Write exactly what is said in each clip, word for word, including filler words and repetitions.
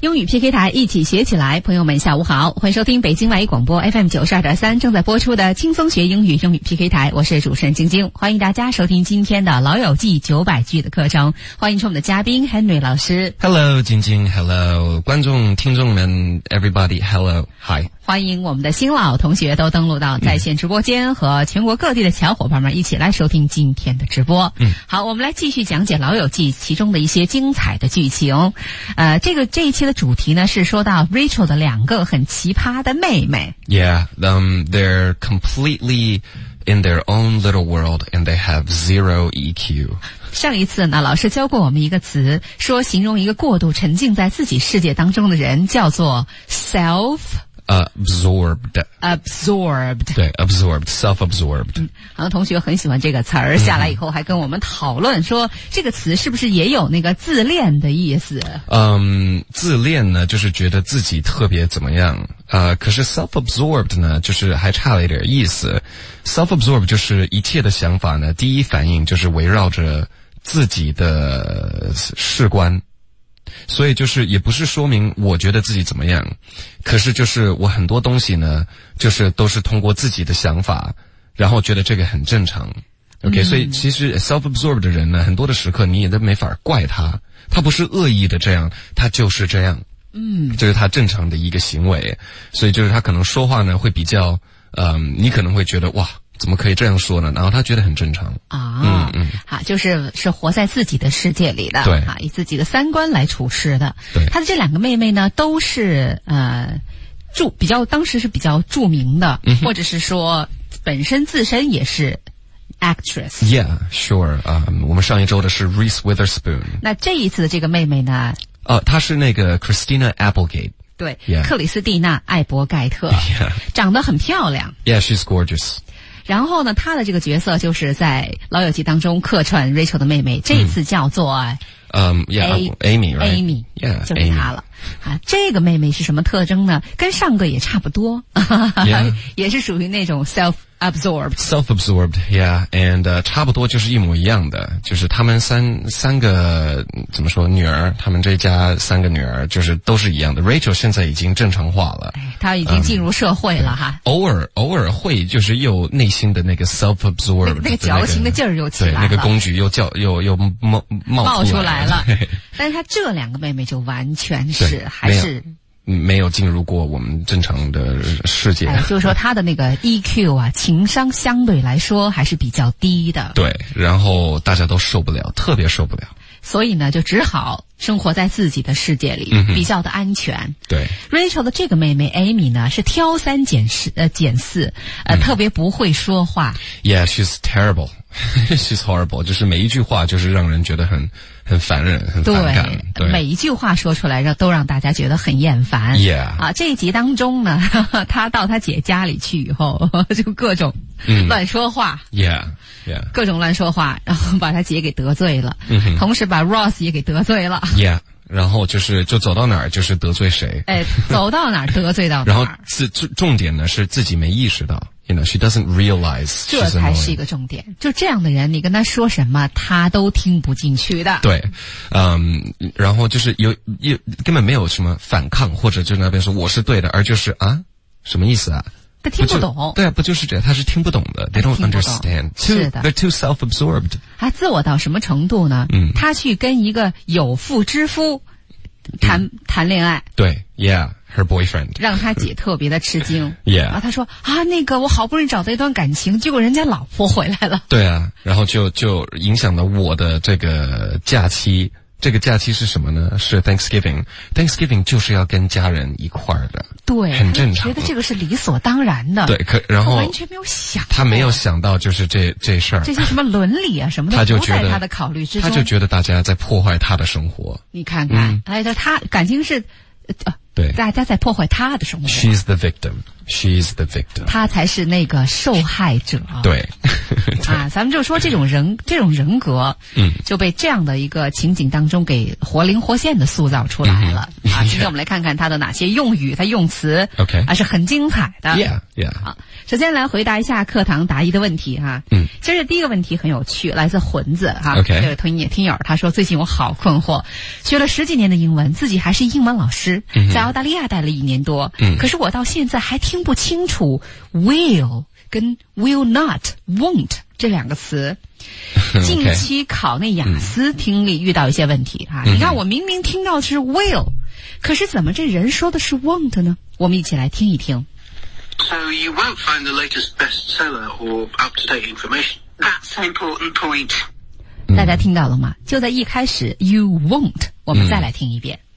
英语 P K 台一起学起来，朋友们下午好，欢迎收听北京外语广播 F M 九十二点三正在播出的轻松学英语英语 P K 台，我是主持人晶晶，欢迎大家收听今天的老友记九百句的课程，欢迎出我们的嘉宾 Henry 老师。 Hello 晶晶 Hello 观众听众们 Everybody Hello Hi， 欢迎我们的新老同学都登录到在线直播间，和全国各地的小伙伴们一起来收听今天的直播。嗯，好，我们来继续讲解老友记其中的一些精彩的剧情。呃，这个这一期的主题呢是说到 Rachel 的两个很奇葩的妹妹。 Yeah, um, they're completely in their own little world and they have zero E Q。 上一次呢老师教过我们一个词，说形容一个过度沉浸在自己世界当中的人叫做 self Uh, absorbed. absorbed 对 absorbed self-absorbed。 嗯，好像同学很喜欢这个词儿，下来以后还跟我们讨论说这个词是不是也有那个自恋的意思。 嗯，自恋呢就是觉得自己特别怎么样，呃，可是 self-absorbed 呢就是还差了一点意思。 self-absorbed 就是一切的想法呢第一反应就是围绕着自己的事观，所以就是也不是说明我觉得自己怎么样，可是就是我很多东西呢就是都是通过自己的想法然后觉得这个很正常。 OK、嗯、所以其实 self-absorbed 的人呢很多的时刻你也都没法怪他，他不是恶意的这样，他就是这样，嗯，这是他正常的一个行为。所以就是他可能说话呢会比较嗯，你可能会觉得哇怎么可以这样说呢？然后他觉得很正常啊， 嗯嗯， 好，就是是活在自己的世界里的， 对啊，以自己的三观来处事的。 对， 他的这两个妹妹呢，都是呃著比较当时是比较著名的，嗯、或者是说本身自身也是 actress。Yeah, sure。嗯，我们上一周的是 Reese Witherspoon。 那这一次的这个妹妹呢？ 呃，她是那个 Christina Applegate。 对， yeah. 克里斯蒂娜·艾伯盖特， yeah. 长得很漂亮。 Yeah, she's gorgeous。 然后呢，她的这个角色就是在《老友记》当中客串 Rachel 的妹妹，这一次叫做嗯、um, yeah, Amy, right? Amy, yeah, 就是她了。啊，这个妹妹是什么特征呢？跟上个也差不多， yeah. 也是属于那种 self-absorbed。 self-absorbed, yeah, and、uh, 差不多就是一模一样的，就是他们三三个怎么说女儿，他们这家三个女儿就是都是一样的。Rachel 现在已经正常化了， 她已经进入社会了哈。 嗯、偶尔偶尔会就是又内心的那个 self-absorbed， 那, 那个矫情的劲儿又起来了， 对，那个工具又叫又又冒冒冒出来了。 了但是她这两个妹妹就完全是还是。 没有进入过我们正常的世界， 哎、就是说他的那个 E Q 啊，情商相对来说还是比较低的。 对，然后大家都受不了，特别受不了。 所以呢，就只好生活在自己的世界里，嗯、比较的安全。 对 ，Rachel 的这个妹妹 Amy 呢，是挑三拣四，呃，拣四，呃、嗯，特别不会说话。 Yeah, she's terrible. She's horrible. 就是每一句话就是让人觉得很很烦人，很反感。 对，对每一句话说出来让都让大家觉得很厌烦。 Yeah. 啊，这一集当中呢，他到他姐家里去以后，就各种乱说话。 嗯、yeah, yeah. 各种乱说话，然后把他姐给得罪了， 嗯、 同时把 Ross 也给得罪了。 Yeah.然后就是就走到哪儿就是得罪谁， 哎，走到哪儿得罪到哪儿。 然后自重点呢是自己没意识到 ，you know, she doesn't realize。 这才是一个重点。就这样的人，你跟他说什么，他都听不进去的。 对，嗯，然后就是有有根本没有什么反抗，或者就那边说我是对的，而就是啊，什么意思啊？ 他听不懂。 对啊，不就是这样？他是听不懂的。They don't understand. 是的 ，They're too self-absorbed. 他自我到什么程度呢？ 嗯， 他去跟一个有妇之夫谈、嗯、谈恋爱。 对 ，Yeah, her boyfriend. 让他姐特别的吃惊。 Yeah. 然后他说啊，那个我好不容易找到一段感情，结果人家老婆回来了。 对啊，然后就就影响了我的这个假期。这个假期是什么呢？是 Thanksgiving。Thanksgiving 就是要跟家人一块儿的， 对， 很正常。 觉得这个是理所当然的。 对，可然后完全没有想， 他没有想到就是这这事儿， 这些什么伦理啊什么的， 他就觉得不在他的考虑之中， 他就觉得大家在破坏他的生活。 你看看，哎、嗯，他感情是，呃， 对， 大家在破坏他的生活。 She's the victim。 She's the victim. 她才是那个受害者。 对。 啊，咱们就说这种人，这种人格， 嗯， 就被这样的一个情景当中给活灵活现的塑造出来了。 嗯、 啊，今天我们来看看他的哪些用语，他用词 ，OK， 还是很精彩的。 Yeah, yeah. 好，首先来回答一下课堂答疑的问题哈。 嗯， 其实第一个问题很有趣，来自魂子哈。 OK， 这位听友听友他说，最近我好困惑，学了十几年的英文，自己还是英文老师， 嗯、 在澳大利亚待了一年多， 嗯， 可是我到现在还听不清楚 will 跟 will not won't 这两个词。近期考那雅思听力遇到一些问题啊，你看我明明听到的是 will， 可是怎么这人说的是 won't 呢？我们一起来听一听。 So you won't find the latest bestseller or up-to-date information. That's an important point. 大家听到了吗？就在一开始 you won't， 我们再来听一遍。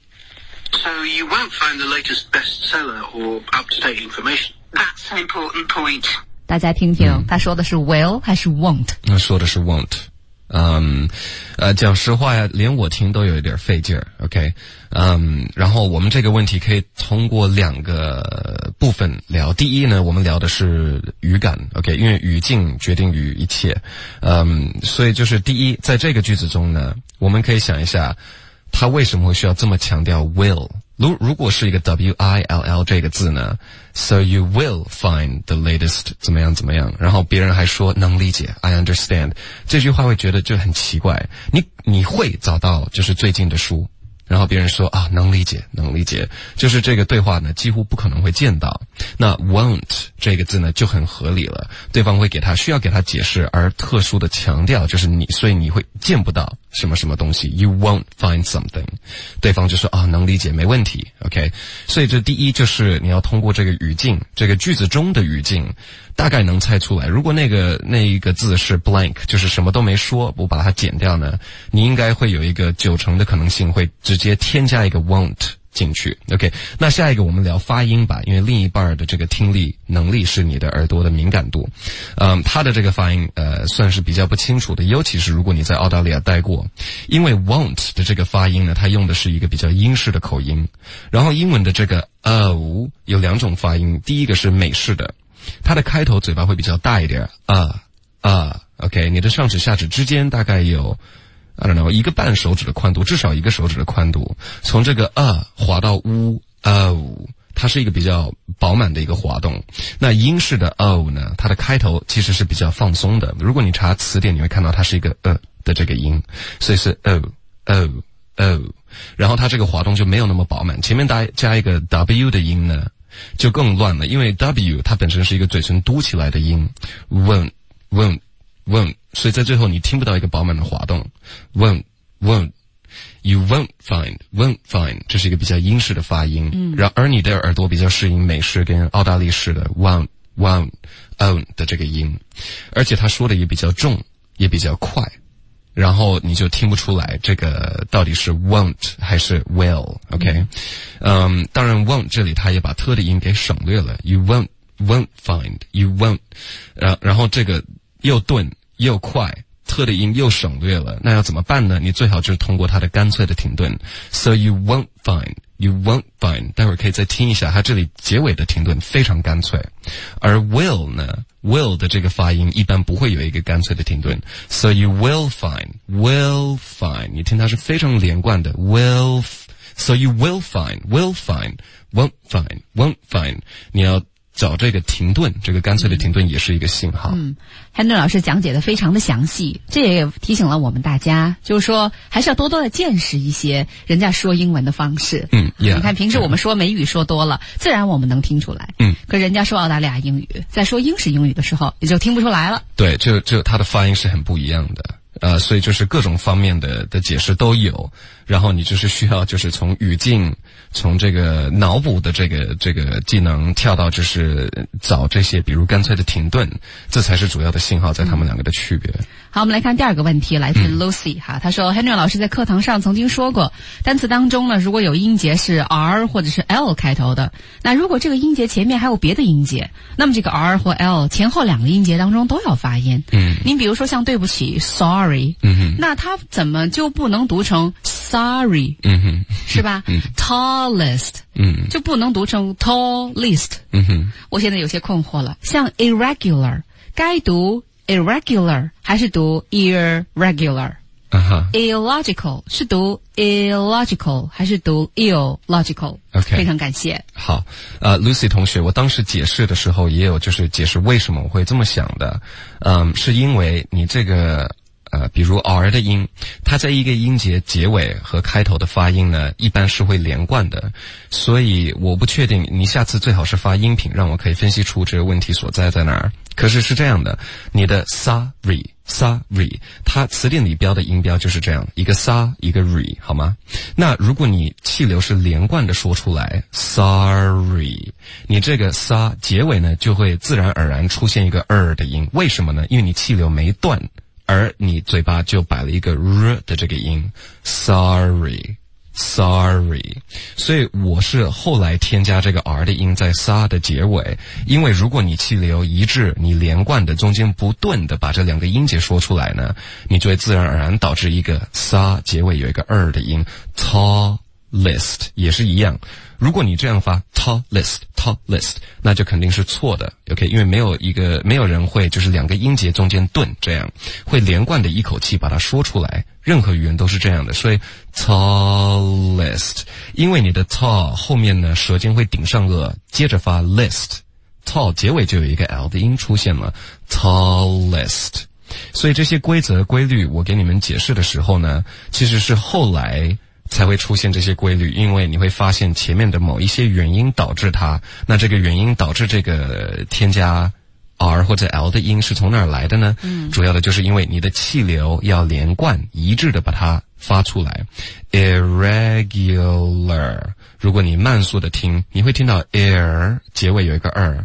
So you won't find the latest bestseller or up-to-date information. That's an important point. 大家听听，嗯、他说的是 will 还是 won't？ 他说的是 won't。嗯，呃，讲实话呀，连我听都有一点费劲儿。OK， 嗯，然后我们这个问题可以通过两个部分聊。第一呢，我们聊的是语感 ，OK， 因为语境决定于一切。嗯，所以就是第一，在这个句子中呢，我们可以想一下，他为什么会需要这么强调 will？如如果是一个 W I L L 这个字呢 ，so you will find the latest 怎么样怎么样，然后别人还说能理解 I understand， 这句话会觉得就很奇怪。你你会找到就是最近的书，然后别人说啊能理解能理解，就是这个对话呢几乎不可能会见到。那 won't 这个字呢就很合理了，对方会给他需要给他解释，而特殊的强调就是你，所以你会见不到什么什么东西 ，you won't find something， 对方就说啊能理解没问题 ，OK， 所以这第一就是你要通过这个语境，这个句子中的语境，大概能猜出来。如果那个那一个字是 blank， 就是什么都没说，我把它剪掉呢，你应该会有一个九成的可能性会直接添加一个 won't 进去 ，OK。那下一个我们聊发音吧，因为另一半的这个听力能力是你的耳朵的敏感度，嗯，他的这个发音呃算是比较不清楚的，尤其是如果你在澳大利亚待过，因为 won't 的这个发音呢，它用的是一个比较英式的口音，然后英文的这个 o 有两种发音，第一个是美式的，它的开头嘴巴会比较大一点，啊啊 ，OK， 你的上指下指之间大概有I don't know 一个半手指的宽度，至少一个手指的宽度，从这个啊滑到呜哦，它是一个比较饱满的一个滑动。那英式的哦呢，它的开头其实是比较放松的。如果你查词典，你会看到它是一个呃的这个音，所以是哦哦哦，然后它这个滑动就没有那么饱满，前面加加一个 W 的音呢，就更乱了，因为 W 它本身是一个嘴唇嘟起来的音 ，won't won't won't， 所以在最后你听不到一个饱满的滑动 ，won't won't you won't find won't find， 这是一个比较英式的发音，嗯，然而你的耳朵比较适应美式跟澳大利式的 won't won't own 的这个音，而且他说的也比较重，也比较快。然后你就听不出来这个到底是 won't 还是 will，OK， 嗯，当然 won't 这里他也把特的音给省略了 ，you won't won't find you won't， 然然后这个又钝又快，特的音又省略了，那要怎么办呢？你最好就是通过它的干脆的停顿 ，so you won't find you won't find， 待会儿可以再听一下，它这里结尾的停顿非常干脆，而 will 呢？ will 的这个发音一般不会有一个干脆的停顿 ，so you will find will find， 你听它是非常连贯的 will， so you will find will find won't find won't find， 你要找这个停顿，这个干脆的停顿也是一个信号。 嗯 Henry 老师讲解的非常的详细，这也提醒了我们大家，就是说还是要多多的见识一些人家说英文的方式。 嗯， yeah, 你看平时我们说美语说多了，自然我们能听出来。 嗯， 可人家说澳大利亚英语，在说英式英语的时候，也就听不出来了。 对，就就它的发音是很不一样的。呃，所以就是各种方面的的解释都有，然后你就是需要就是从语境，从这个脑补的这个这个技能跳到就是找这些比如干脆的停顿，这才是主要的信号，在他们两个的区别。 好，我们来看第二个问题，来自 Lucy、嗯、哈，他说 Henry 老师在课堂上曾经说过，单词当中呢，如果有音节是 R 或者是 L 开头的，那如果这个音节前面还有别的音节，那么这个 R 或 L 前后两个音节当中都要发音。 嗯， 您比如说像对不起 sorry sorry， 嗯哼， 那它怎么就不能读成 sorry？ 嗯哼， 是吧？ 嗯 ，tallest， 嗯， 就不能读成 tallest。 嗯哼， 我现在有些困惑了，像 irregular， 该读 irregular 还是读 irregular？ 啊哈 illogical 是读 illogical 还是读 illogical？ OK 非常感谢。 好，呃 ，Lucy 同学，我当时解释的时候也有就是解释为什么我会这么想的，嗯，是因为你这个呃，比如 R 的音，它在一个音节结尾和开头的发音呢，一般是会连贯的，所以我不确定，你下次最好是发音频，让我可以分析出这个问题所在在哪儿。可是是这样的，你的 sorry。sorry， 它词典里标的音标就是这样，一个 sa 一个 re， 好吗？那如果你气流是连贯的说出来 sorry， 你这个 sa 结尾呢就会自然而然出现一个 er 的音，为什么呢？因为你气流没断，而你嘴巴就摆了一个 r 的这个音 sorry sorry， 所以我是后来添加这个 r 的音在 sa 的结尾，因为如果你气流一致，你连贯的中间不顿的把这两个音节说出来呢，你就会自然而然导致一个 sa 结尾有一个 er 的音 tallest 也是一样。如果你这样发 tallest tallest， 那就肯定是错的 ，OK？ 因为没有一个没有人会就是两个音节中间顿，这样会连贯的一口气把它说出来。任何语言都是这样的，所以 tallest， 因为你的 tall 后面呢舌尖会顶上颚，接着发 list，tall 结尾就有一个 l 的音出现了 tallest。所以这些规则规律我给你们解释的时候呢，其实是后来才会出现这些规律，因为你会发现前面的某一些原因导致它，那这个原因导致这个添加 R 或者 L 的音是从哪儿来的呢？嗯，主要的就是因为你的气流要连贯一致的把它发出来 irregular， 如果你慢速的听，你会听到 air 结尾有一个 er，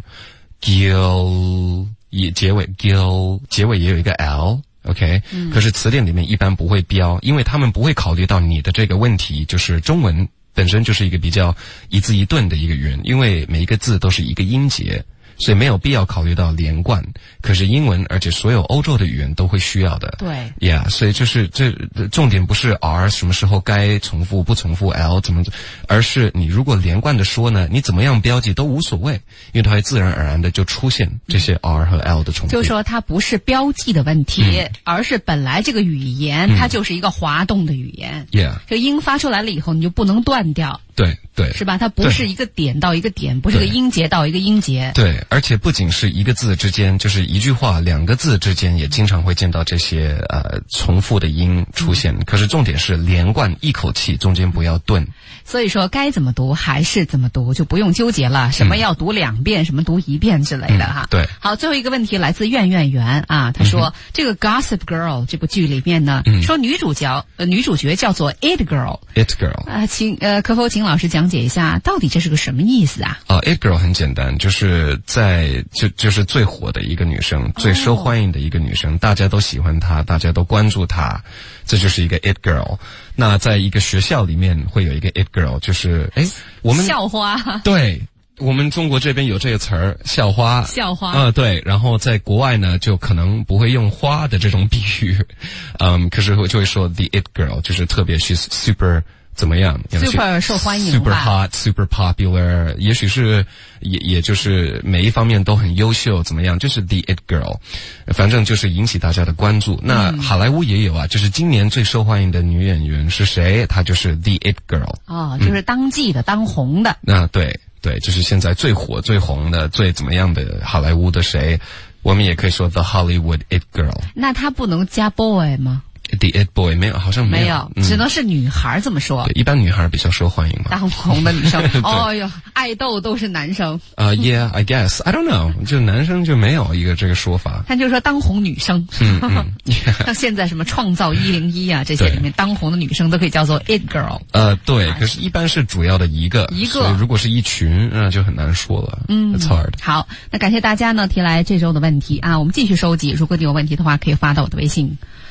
gill 也结尾 gill 结尾也有一个 L，OK，、嗯、可是词典里面一般不会标，因为他们不会考虑到你的这个问题，就是中文本身就是一个比较一字一顿的一个语言，因为每一个字都是一个音节，所以没有必要考虑到连贯。可是英文，而且所有欧洲的语言都会需要的。 对呀、yeah, 所以就是这重点不是 R 什么时候该重复不重复 L 怎么，而是你如果连贯的说呢，你怎么样标记都无所谓，因为它会自然而然的就出现这些 R 和 L 的重复。 就是说它不是标记的问题、嗯、而是本来这个语言、嗯、它就是一个滑动的语言。 Yeah， 这音发出来了以后你就不能断掉。 对对， 是吧？它不是一个点到一个点，不是个音节到一个音节。 对，而且不仅是一个字之间，就是一句话两个字之间也经常会见到这些呃重复的音出现、嗯、可是重点是连贯一口气，中间不要顿。 所以说该怎么读还是怎么读，就不用纠结了，什么要读两遍、嗯、什么读一遍之类的哈、 嗯、对。 好，最后一个问题来自苑苑园啊，他说、嗯、这个 Gossip Girl 这部剧里面呢、嗯、说女主角呃女主角叫做 It Girl It Girl 啊，请呃可否请老师讲解一下到底这是个什么意思啊？ 啊、uh, It Girl 很简单，就是在就就是最火的一个女生，最受欢迎的一个女生、oh. 大家都喜欢她，大家都关注她，这就是一个 It Girl。那在一个学校里面会有一个 It Girl， 就是哎我们校花。 对，我们中国这边有这个词儿校花。 校花啊、呃、对，然后在国外呢就可能不会用花的这种比喻，嗯，可是就会说 the It Girl， 就是特别 she's super怎么样 ？Super 受欢迎 ，Super hot, super popular， 也许是也也就是每一方面都很优秀，怎么样？就是 the it girl， 反正就是引起大家的关注。那好莱坞也有啊，就是今年最受欢迎的女演员是谁？她就是 the it girl。 哦，就是当季的、嗯、当红的。 那对对，就是现在最火、最红的、最怎么样的好莱坞的谁？我们也可以说 the Hollywood it girl。 那她不能加 boy 吗 ？The It Boy 没有，好像没有， 没有、嗯，只能是女孩这么说。 对，一般女孩比较受欢迎嘛。 当红的女生，哦哟，爱豆都是男生。 呃、uh, ，Yeah, I guess I don't know， 就男生就没有一个这个说法。 他就说当红女生， 嗯嗯， yeah. 像现在什么创造一零一啊这些里面当红的女生都可以叫做 It Girl。 呃，对，可是一般是主要的一个， 一个， 所以如果是一群，那就很难说了。 嗯 ，It's hard。 好，那感谢大家呢提来这周的问题啊，我们继续收集。如果你有问题的话，可以发到我的微信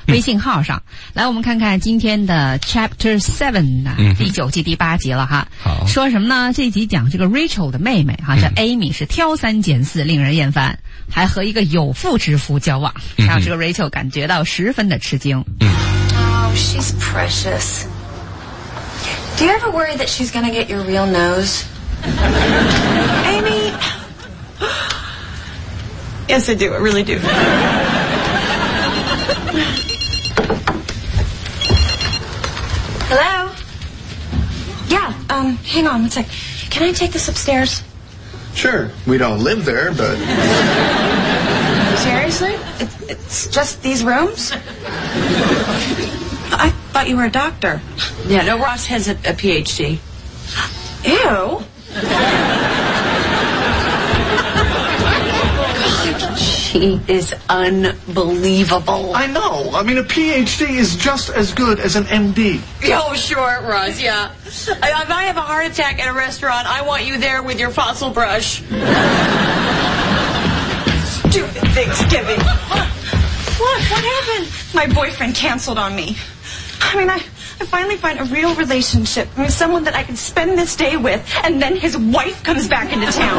微信号上。嗯、来，我们看看今天的 Chapter Seven 呢、嗯，第九季第八集了哈。 好， 说什么呢？这集讲这个 Rachel 的妹妹哈，这 Amy 是挑三拣四，令人厌烦，还和一个有妇之夫交往， 嗯、 让这个 Rachel 感觉到十分的吃惊。 嗯 Oh, she's precious. Do you ever worry that she's gonna get your real nose? Amy? Yes, I do. I really do. Hello? Yeah, um, hang on one sec. Can I take this upstairs? Sure. We don't live there, but... Seriously? It, it's just these rooms? I thought you were a doctor. Yeah, no, Ross has a, a P H D. Ew. God, she is unbelievable. I know. I mean, a P H D is just as good as an M D. Oh, sure, Ross, yeah. I, if I have a heart attack at a restaurant, I want you there with your fossil brush. Stupid Thanksgiving. What? What? What happened? My boyfriend canceled on me. I mean, I, I finally find a real relationship. I mean, someone that I can spend this day with, and then his wife comes back into town.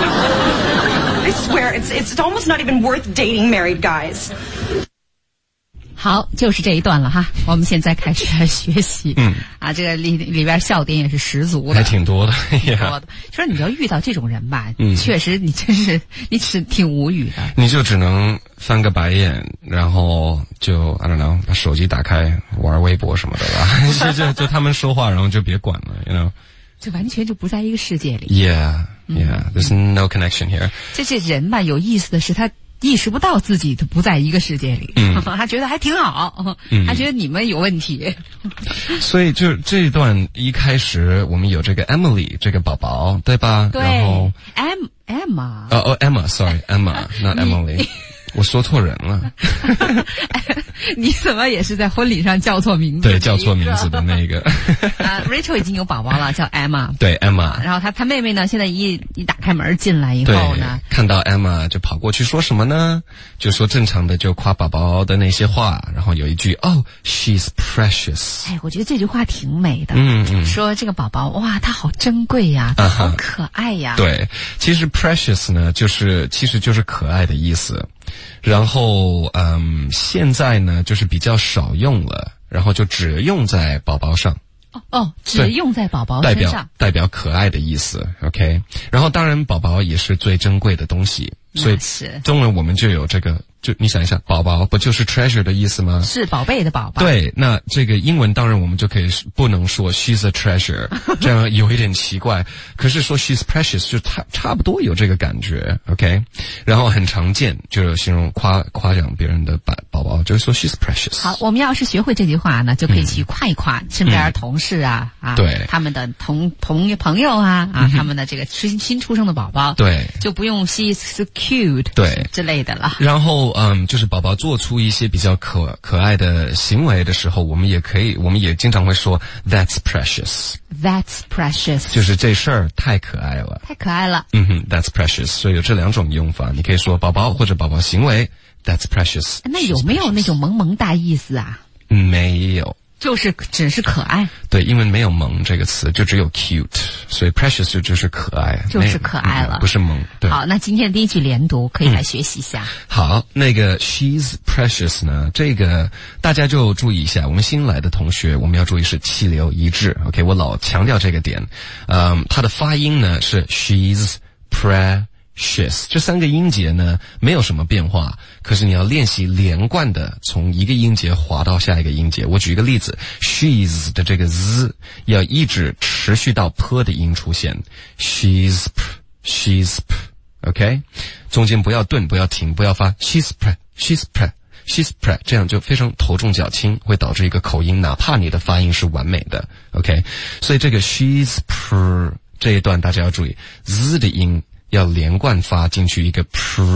I swear, it's it's almost not even worth dating married guys. 好，就是这一段了哈。我们现在开始来学习。 嗯， 啊，这个里里边笑点也是十足的， 还挺多的， 挺多的。说你要遇到这种人吧， 嗯， 确实你真是你是挺无语的。 你就只能翻个白眼，然后就 I don't know 把手机打开玩微博什么的吧。就就就他们说话，然后就别管了 ，you know。 这完全就不在一个世界里。 Yeah, yeah, there's no connection here. 这这人吧，有意思的是他意识不到自己不在一个世界里， 嗯， 他觉得还挺好， 嗯， 他觉得你们有问题。 所以就这一段一开始我们有这个 Emily 这个宝宝，对吧？ 对， 然后 Em Emma， 哦哦 Emma，sorry Emma，not Emily。我说错人了。 你怎么也是在婚礼上叫错名字？ 对，叫错名字的那个。 啊 ，Rachel 已经有宝宝了，叫 Emma。 对 ，Emma。 然后她她妹妹呢，现在一一打开门进来以后呢， 看到 Emma 就跑过去说什么呢？就说正常的就夸宝宝的那些话，然后有一句哦 ，she's precious。 哎，我觉得这句话挺美的。 嗯嗯。 说这个宝宝哇，他好珍贵呀，他好可爱呀。 Uh-huh. 对，其实 precious 呢，就是其实就是可爱的意思。然后，嗯，现在呢，就是比较少用了，然后就只用在宝宝上。 哦哦，只用在宝宝身上， 代表代表可爱的意思 ，OK。然后，当然，宝宝也是最珍贵的东西，所以中文我们就有这个。就你想一下，宝宝不就是 treasure 的意思吗？ 是宝贝的宝宝。 对，那这个英文当然我们就可以不能说 she's a treasure， 这样有一点奇怪。可是说 she's precious 就差差不多有这个感觉 ，OK。然后很常见，就是形容夸夸奖别人的宝宝，就是说 she's precious。 好，我们要是学会这句话呢，就可以去夸一夸身边同事啊、 嗯、 啊， 对， 他们的同同朋友啊啊、嗯，他们的这个新新出生的宝宝， 对， 就不用 she's so cute 对之类的了。 然后。嗯，就是宝宝做出一些比较可可爱的行为的时候，我们也可以，我们也经常会说 That's precious。That's precious， 就是这事儿太可爱了， 太可爱了。 嗯哼 ，That's precious。所以有这两种用法，你可以说宝宝或者宝宝行为 That's precious。 那有没有那种萌萌哒意思啊？ 没有。 就是只是可爱， 对，因为没有萌这个词，就只有 cute， 所以 precious 就就是可爱， 就是可爱了， 嗯、不是萌。对， 好，那今天第一句连读可以来学习一下。 嗯、好，那个 she's precious 呢，这个大家就注意一下，我们新来的同学，我们要注意是气流一致。OK， 我老强调这个点，嗯，它的发音呢是 she's precious。这三个音节呢没有什么变化，可是你要练习连贯的从一个音节滑到下一个音节。我举一个例子 ，she's 的这个 z 要一直持续到 p 的音出现 ，she's p，she's p，OK， 中间不要顿，不要停，不要发 she's p，she's p。she's p， 这样就非常头重脚轻，会导致一个口音，哪怕你的发音是完美的 ，OK。所以这个 she's p 这一段大家要注意 z 的音。要连贯发进去一个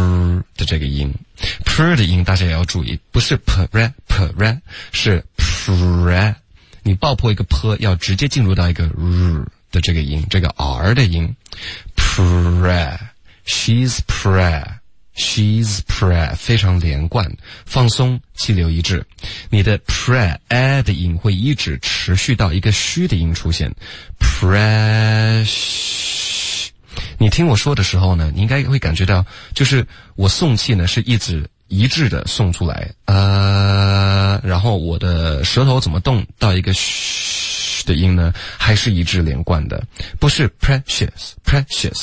p 的这个音 ，p 的音大家也要注意，不是 p r p r， 是 p。你爆破一个 p， 要直接进入到一个 r 的这个音，这个 r 的音 ，p。she's p。 she's pre 非常连贯，放松，气流一致。你的 pre a 的音会一直持续到一个虚的音出现 ，precious。你听我说的时候呢，你应该会感觉到，就是我送气呢是一直一致的送出来，呃，然后我的舌头怎么动到一个嘘的音呢，还是一致连贯的，不是 precious precious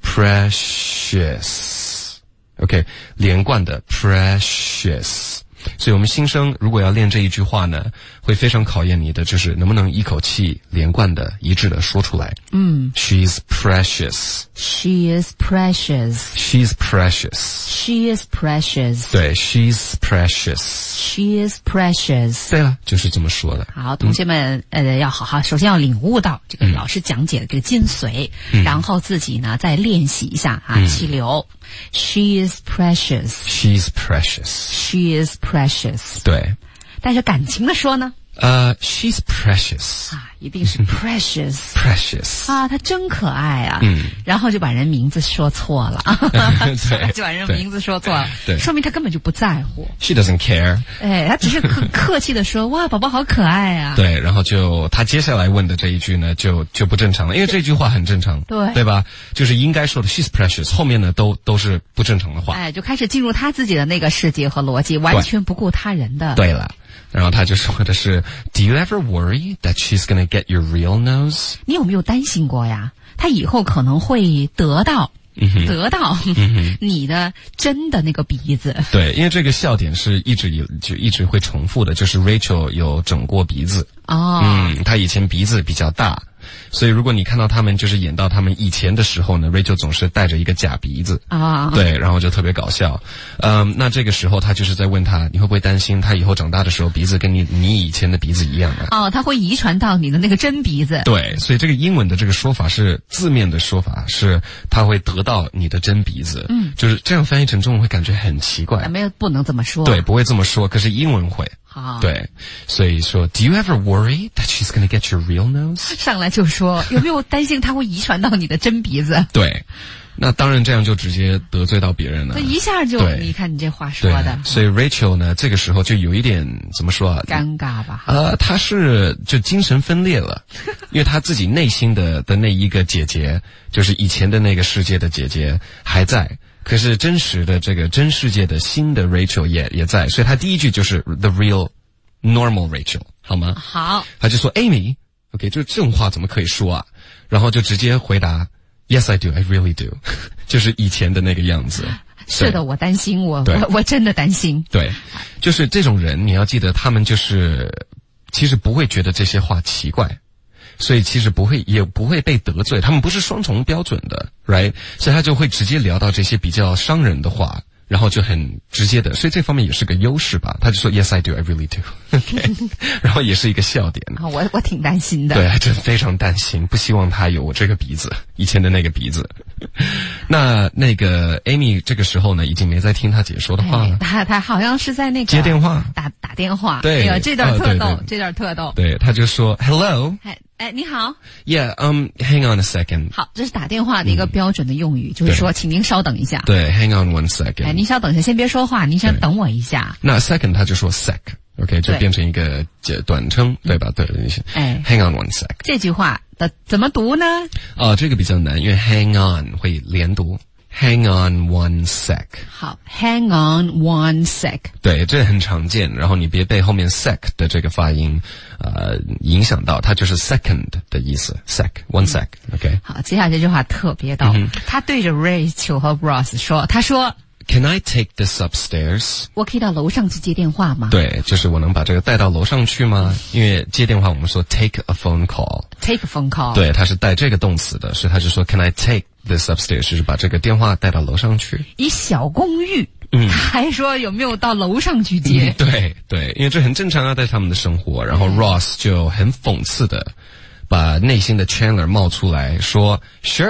precious。OK， 连贯的 precious， 所以我们新生如果要练这一句话呢，会非常考验你的，就是能不能一口气连贯的、一致的说出来。 嗯 ，She's precious. She is precious. She's precious. She is precious. 对 ，She's precious. She is precious. 对了，就是这么说的。 好，同学们，嗯、呃，要好好，首先要领悟到这个老师讲解的这个精髓， 嗯、 然后自己呢再练习一下啊，嗯、气流。She is precious. She's precious. She is precious. 对， 但是感情的说呢？ 呃、uh, ，She's precious 啊，一定是 precious precious 啊，她真可爱啊， 嗯， 然后就把人名字说错了， 对， 就把人名字说错了， 对， 说明他根本就不在乎 ，She doesn't care， 哎，他只是很客气的说，哇，宝宝好可爱啊， 对，然后就他接下来问的这一句呢，就就不正常了，因为这句话很正常， 对， 对吧？就是应该说的 She's precious， 后面呢都都是不正常的话， 哎，就开始进入他自己的那个世界和逻辑，完全不顾他人的， 对了。然后他就说的是 ，Do you ever worry that she's gonna get your real nose？ 你有没有担心过呀？他以后可能会得到。 嗯、 得到、嗯、你的真的那个鼻子。 对，因为这个笑点是一直有就一直会重复的，就是 Rachel 有整过鼻子。 哦， 嗯，她以前鼻子比较大，所以如果你看到他们就是演到他们以前的时候呢 ，Rachel 总是带着一个假鼻子。 啊、哦， 对，然后就特别搞笑。嗯，那这个时候他就是在问他，你会不会担心他以后长大的时候鼻子跟你你以前的鼻子一样啊？ 哦，他会遗传到你的那个真鼻子。 对，所以这个英文的这个说法是字面的说法是他会得到你的真鼻子。嗯，就是这样翻译成中文会感觉很奇怪。 没有，不能这么说。 对，不会这么说，可是英文会。 好， 对，所以说 ，Do you ever worry that she's gonna get your real nose？ 上来就说有没有担心他会遗传到你的真鼻子？ 对，那当然这样就直接得罪到别人了。 这一下就，你看你这话说的。 所以 Rachel 呢，这个时候就有一点怎么说啊？ 尴尬吧？ 呃，她是就精神分裂了，因为她自己内心的的那一个姐姐，就是以前的那个世界的姐姐还在。可是真实的这个真世界的新的 Rachel 也也在，所以他第一句就是 the real normal Rachel， 好吗？ 好， 他就说 Amy，OK， 就这种话怎么可以说啊？然后就直接回答 Yes I do, I really do， 就是以前的那个样子。 是的，我担心，我我我真的担心。 对，就是这种人，你要记得，他们就是其实不会觉得这些话奇怪。所以其实不会，也不会被得罪，他们不是双重标准的 ，right？ 所以他就会直接聊到这些比较伤人的话，然后就很直接的，所以这方面也是个优势吧。他就说 Yes I do, I really do， 然后也是一个笑点。 啊，我我挺担心的。 对，真非常担心，不希望他有我这个鼻子，以前的那个鼻子。那那个 Amy 这个时候呢，已经没在听他姐说的话了。 他他好像是在那个接电话， 打打电话。 对， 哎呦，这段特逗， 呃、对对这段特逗。 对，他就说 Hello。 哎哎，你好。 Yeah, um, hang on a second. 好，这是打电话的一个标准的用语，嗯、就是说，请您稍等一下。 对 ，hang on one second。 哎，您稍等一下，先别说话，您先等我一下。 那 second 他就说 sec。OK， 就变成一个短称，对吧？对， 哎 ，hang on one sec。 这句话的怎么读呢？ 哦，这个比较难，因为 hang on 会连读 ，hang on one sec。 好 ，hang on one sec。 对，这很常见。然后你别被后面 sec 的这个发音呃影响到，它就是 second 的意思 ，sec one sec。OK。 好，接下来这句话特别逗，嗯、他对着 Rachel 和 Ross 说，他说。 Can I take this upstairs？ 我可以到楼上去接电话吗？ 对，就是我能把这个带到楼上去吗？因为接电话我们说 take a phone call。take a phone call。 对，它是带这个动词的，所以他就说 Can I take this upstairs？ 就是把这个电话带到楼上去。 一小公寓， 嗯， 还说有没有到楼上去接？ 嗯、对对，因为这很正常啊，在他们的生活。然后 Ross 就很讽刺的把内心的 Chandler 冒出来说 Sure。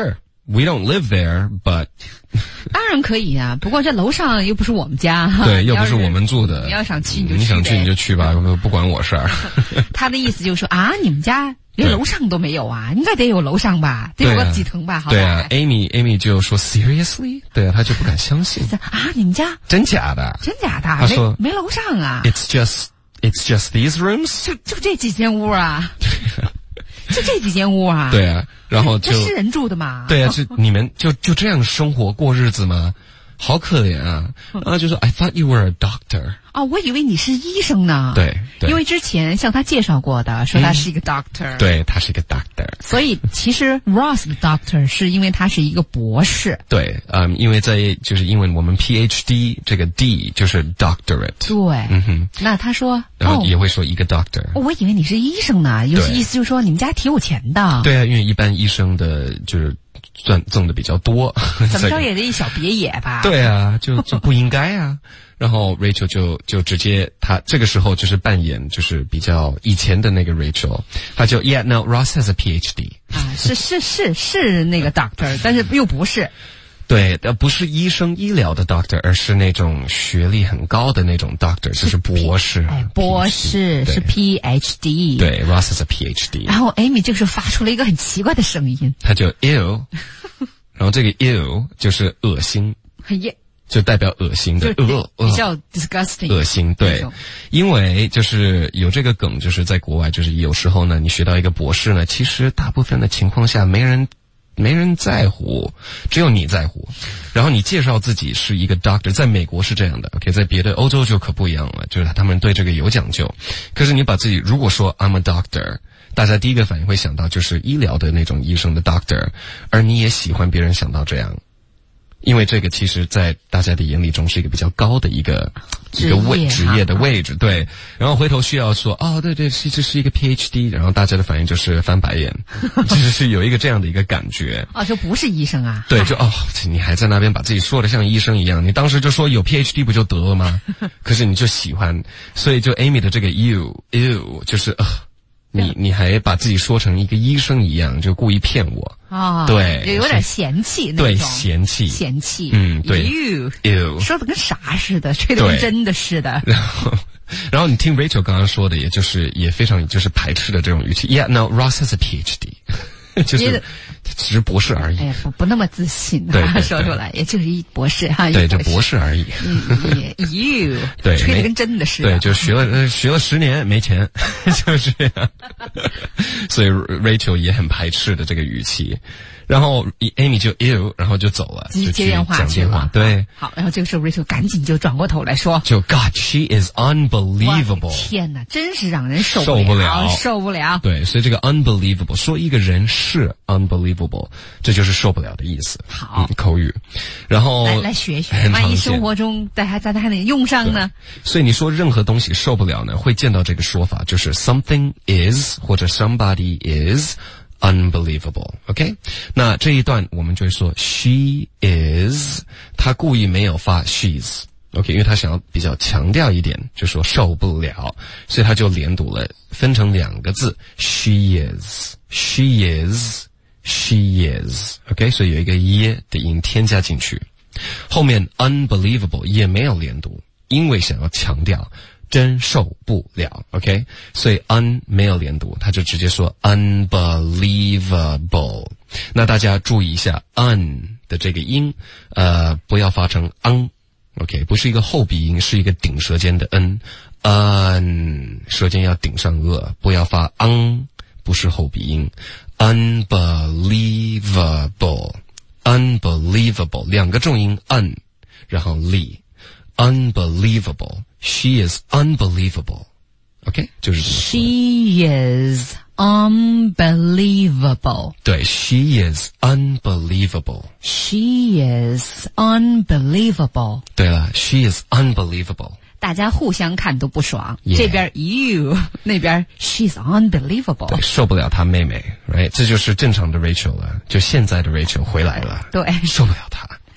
We don't live there, but 当然可以啊，不过这楼上又不是我们家， 对，又不是我们住的。 你要想去你就去， 你想去你就去吧，不管我事儿。 他的意思就是说啊，你们家连楼上都没有啊，应该得有楼上吧，得有个几层吧，好吧？ 对啊 ，Amy Amy 就说 Seriously， 对啊，他就不敢相信啊，你们家真假的？ 真假的？ 他说没没楼上啊 ，It's just It's just these rooms， 就就这几间屋啊。就这几间屋啊？ 对啊，然后就这是人住的吗？ 对啊，就你们就就这样生活过日子吗？好可怜啊！然后就说 I thought you were a doctor。 哦，我以为你是医生呢。 对，对因为之前向他介绍过的，说他是一个 doctor。 嗯、对，他是一个 doctor。 所以其实 Ross 的 doctor 是因为他是一个博士。 对，嗯，因为在就是因为我们 P H D 这个 D 就是 doctorate。对， 嗯哼。那他说， 然后也会说一个 doctor。 哦、我以为你是医生呢，有意思就是说你们家挺有钱的。 对啊，因为一般医生的就是赚挣的比较多。 怎么着也得一小别野吧？ 对啊，就就不应该啊。然后 Rachel 就就直接他这个时候就是扮演就是比较以前的那个 Rachel， 他就 Yeah no Ross has a P H D 啊，是是是是那个 doctor， 但是又不是。 对，呃，不是医生医疗的 doctor， 而是那种学历很高的那种 doctor， 就是博士。 哎，博士是 P H D。 对 ，Ross has a P H D。 然后 Amy 这个时候发出了一个很奇怪的声音， 他就 ew， 然后这个 ew 就是恶心。 耶。 就代表恶心的， 呃，比较 disgusting， 恶心，对，因为就是有这个梗，就是在国外，就是有时候呢，你学到一个博士呢，其实大部分的情况下没人没人在乎，只有你在乎。然后你介绍自己是一个 doctor， 在美国是这样的 ，OK， 在别的欧洲就可不一样了，就是他们对这个有讲究。可是你把自己如果说 I'm a doctor， 大家第一个反应会想到就是医疗的那种医生的 doctor， 而你也喜欢别人想到这样。因为这个其实在大家的眼里中是一个比较高的一个一个位职业的位置，对。然后回头需要说哦，对对，是这是一个 P H D， 然后大家的反应就是翻白眼，就是是有一个这样的一个感觉。 哦，就不是医生啊？ 对，就哦，你还在那边把自己说的像医生一样，你当时就说有 P H D 不就得了吗？可是你就喜欢，所以就 Amy 的这个 you you 就是呃。你你还把自己说成一个医生一样，就故意骗我啊、哦？ 对， 有点嫌弃那种， 对，嫌弃， 嫌弃， 嗯，对 ，you you 说的跟啥似的，吹的跟真的似的。 然后，然后你听 Rachel 刚刚说的，也就是也非常就是排斥的这种语气。Yeah, no, Ross has a P H D， 就是只是博士而已。 哎呀，不不那么自信啊， 对对对说出来也就是一博士哈， 对，就博士而已。 嗯 ，you 对， 吹的跟真的似的。 对，就学了呃学了十年没钱，就是这样。所以 Rachel 也很排斥的这个语气。然后 Amy 就 ew， 然后就走了， 就接电话去了。 对， 好，然后这个时候 Rachel 赶紧就转过头来说， 就 God, she is unbelievable。 天哪，真是让人受不了， 受不了。 对，所以这个 unbelievable 说一个人是 unbelievable， 这就是受不了的意思。 好， 嗯、口语。然后来来学学，万一生活中在还在他还能用上呢？ 所以你说任何东西受不了呢，会见到这个说法，就是 something is 或者 somebody is。Unbelievable, OK？ 那这一段我们就会说 she is， 他故意没有发 she's， OK？ 因为他想要比较强调一点，就说受不了，所以他就连读了，分成两个字 she is, she is, she is， OK？ 所以有一个耶的音添加进去，后面 unbelievable 也没有连读，因为想要强调。真受不了 ，OK， 所以 un 没有连读，他就直接说 unbelievable。那大家注意一下 un 的这个音，呃，不要发成 ang，OK， 不是一个后鼻音，是一个顶舌尖的 n，un 舌尖要顶上颚，不要发 ang， 不是后鼻音 ，unbelievable，unbelievable 两个重音 un， 然后 li。Unbelievable. She is unbelievable. OK? 就是这么说。 She is unbelievable. 对 ，She is unbelievable. She is unbelievable. 对了 ，She is unbelievable. 大家互相看都不爽， yeah. 这边 you， 那边 she's unbelievable。 对，受不了她妹妹 ，right？ 这就是正常的 Rachel 了，就现在的 Rachel 回来了， 对， 受不了她。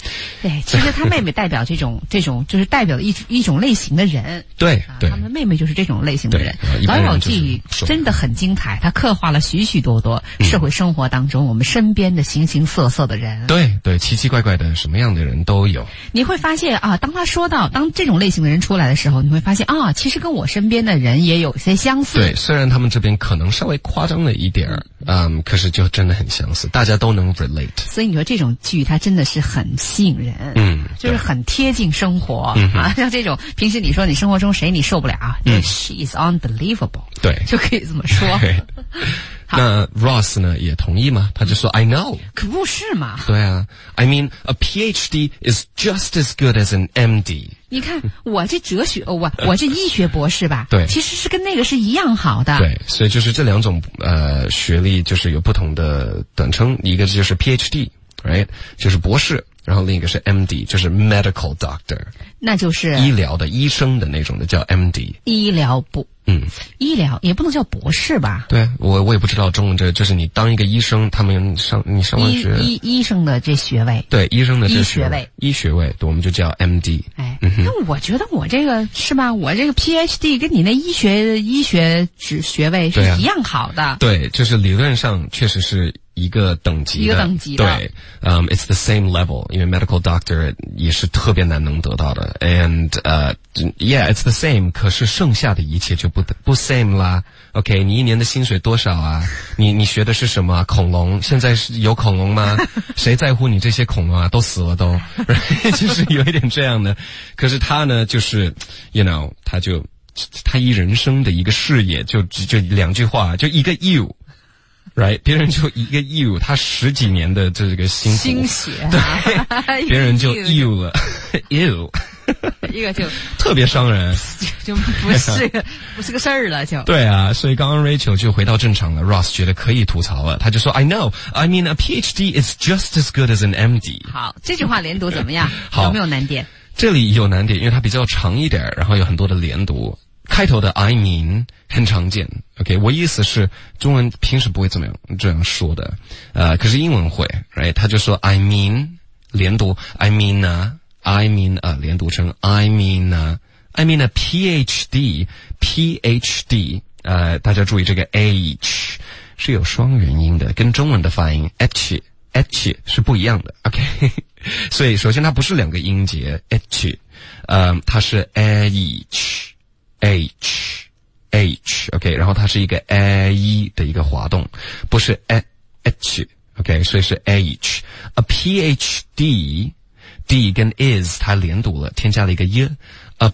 对，其实他妹妹代表这种这种就是代表一一种类型的人。 对对、 啊，他们妹妹就是这种类型的人。老友记真的很精彩，它刻画了许许多多社会生活当中、嗯、我们身边的形形色色的人。 对对，奇奇怪怪的什么样的人都有。 你会发现啊，当他说到当这种类型的人出来的时候，你会发现啊，其实跟我身边的人也有些相似。 对，虽然他们这边可能稍微夸张了一点儿，嗯，可是就真的很相似，大家都能 relate。 所以你说这种剧它真的是很吸引人， 嗯， 就是很贴近生活、 嗯、 啊。像这种平时你说你生活中谁你受不了， 嗯 ，She is unbelievable， 对， 就可以这么说。 那 Ross 呢也同意吗？他就说 I know， 可不是嘛？ 对啊 ，I mean a PhD is just as good as an M D。 你看我这哲学，我我这医学博士吧， 对， 其实是跟那个是一样好的。 对，所以就是这两种呃学历就是有不同的短称，一个就是 PhD，right， 就是博士。然后另一个是 M D， 就是 medical doctor， 那就是医疗的医生的那种的叫 M D， 医疗部。 嗯， 医疗也不能叫博士吧？ 对，我我也不知道中文这就是你当一个医生，他们上你上完学医医医生的这学位， 对，医生的这学位， 医学位，我们就叫 M D。 哎，嗯、那我觉得我这个是吧？我这个 PhD 跟你那医学医学职学位是一样好的。 对、啊，对，就是理论上确实是一个等级的， 一个等级的。 对，嗯、um, ，it's the same level， 因为 medical doctor 也是特别难能得到的 ，and 呃、uh, ，yeah，it's the same， 可是剩下的一切就不不 same 啦。OK， 你一年的薪水多少啊？你你学的是什么？恐龙？现在是有恐龙吗？谁在乎你这些恐龙啊？都死了都，就是有一点这样的。可是他呢，就是，you know， 他就他一人生的一个事业，就就两句话，就一个 you。Right， 别人就一个 you， 他十几年的这个辛苦， 心血、啊， 对，别人就 you 了 ，you， 一个就特别伤人， 就不是个不是个事儿了，就对啊，所以刚刚 Rachel 就回到正常了 ，Ross 觉得可以吐槽了，他就说 I know, I mean a PhD is just as good as an M D。 好，这句话连读怎么样？ 好， 有没有难点？ 这里有难点，因为它比较长一点，然后有很多的连读。开头的 I mean 很常见 ，OK， 我意思是中文平时不会这么样这样说的，呃，可是英文会 ，right？ 他就说 I mean 连读 I mean 啊 I mean 啊连读成 I mean 啊 I mean a PhD PhD 呃，大家注意这个 H 是有双元音的，跟中文的发音 H H 是不一样的 ，OK， 所以首先它不是两个音节 H， 呃，它是 H。H H OK， 然后它是一个 A 的一个滑动，不是 H OK， 所以是 H。A PhD D 跟 is 它连读了，添加了一个 y。A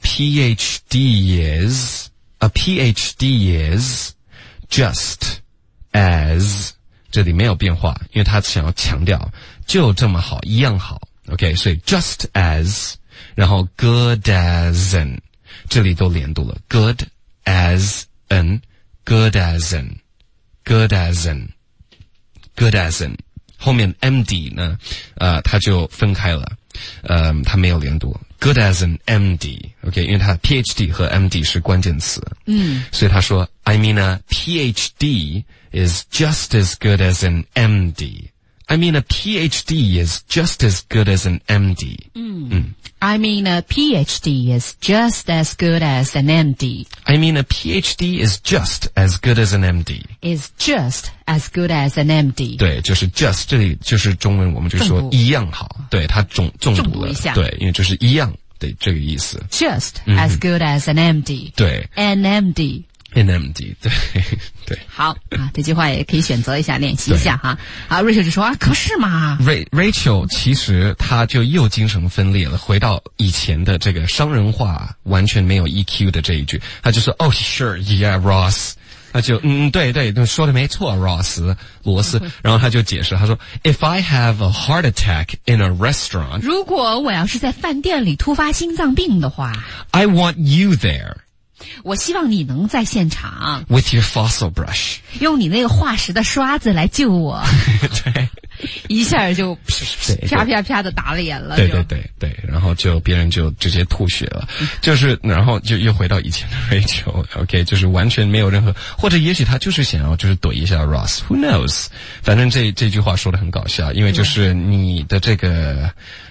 PhD is a PhD is just as 这里没有变化，因为他想要强调就这么好，一样好 OK， 所以 just as， 然后 good as an。这里都连读了 ，good as an, good as an, good as an, good as an。后面 M D 呢，呃，它就分开了，呃，它没有连读 ，good as an M D，OK， 因为它 PhD 和 M D 是关键词，嗯，所以他说 I mean a PhD is just as good as an M D。I mean a PhD is just as good as an M D。嗯嗯。 I mean a PhD is just as good as an M D. I mean a PhD is just as good as an M D. Is just as good as an M D. 对，就是 just 这里就是中文，我们就说一样好。对，它重重读了。对，因为就是一样的这个意思。 Just、嗯、as good as an M D. 对 ，an M D。N M D 对对， 好啊，这句话也可以选择一下练习一下哈。啊 ，Rachel 就说啊，可是嘛 ，Rachel 其实他就又精神分裂了，回到以前的这个商人话完全没有 E Q 的这一句，他就说 Oh sure yeah Ross， 他就嗯对对说的没错 Ross 罗斯，然后他就解释他说 If I have a heart attack in a restaurant， 如果我要是在饭店里突发心脏病的话 ，I want you there。 我希望你能在现场 with your fossil brush， 用你那个化石的刷子来救我。 对， 一下就啪啪啪的打脸了。 对对对对，然后就别人就直接吐血了，就是然后就又回到以前的 Rachel，OK， 就是完全没有任何，或者也许他就是想要就是怼一下 Ross，Who knows？ 反正这这句话说的很搞笑，因为就是你的这个。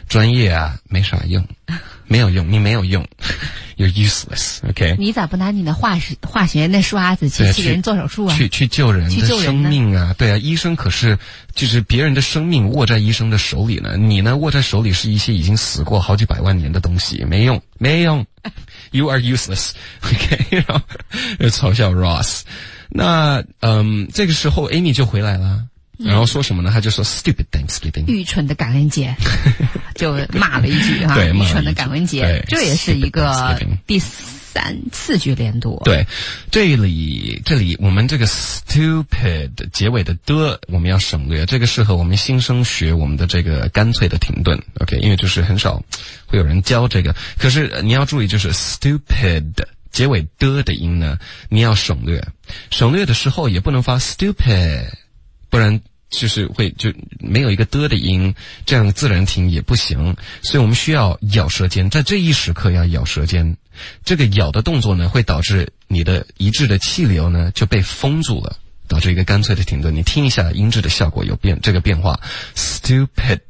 专业啊没啥用，没有用，你没有用，You're useless，OK？、Okay? 你咋不拿你的化学化学那刷子去替人做手术啊？ 去去救人的生命啊！对啊，医生可是就是别人的生命握在医生的手里呢，你呢握在手里是一些已经死过好几百万年的东西，没用，没用。You are useless，OK？、Okay? 然后嘲笑 Ross。那嗯，这个时候 Amy 就回来了。然后说什么呢？他就说 Stupid Thanksgiving， 愚蠢的感恩节，就骂了一句哈， 对， 愚蠢的感恩节，这也是一个第三次句连读。 对，这里这里我们这个 stupid 结尾的的我们要省略，这个适合我们新生学我们的这个干脆的停顿 ，OK？ 因为就是很少会有人教这个，可是你要注意，就是 stupid。结尾的的音呢，你要省略，省略的时候也不能发 stupid， 不然就是会就没有一个的的音，这样自然停也不行，所以我们需要咬舌尖，在这一时刻要咬舌尖。这个咬的动作呢，会导致你的一致的气流呢就被封住了，导致一个干脆的停顿。你听一下音质的效果有变这个变化 ，stupid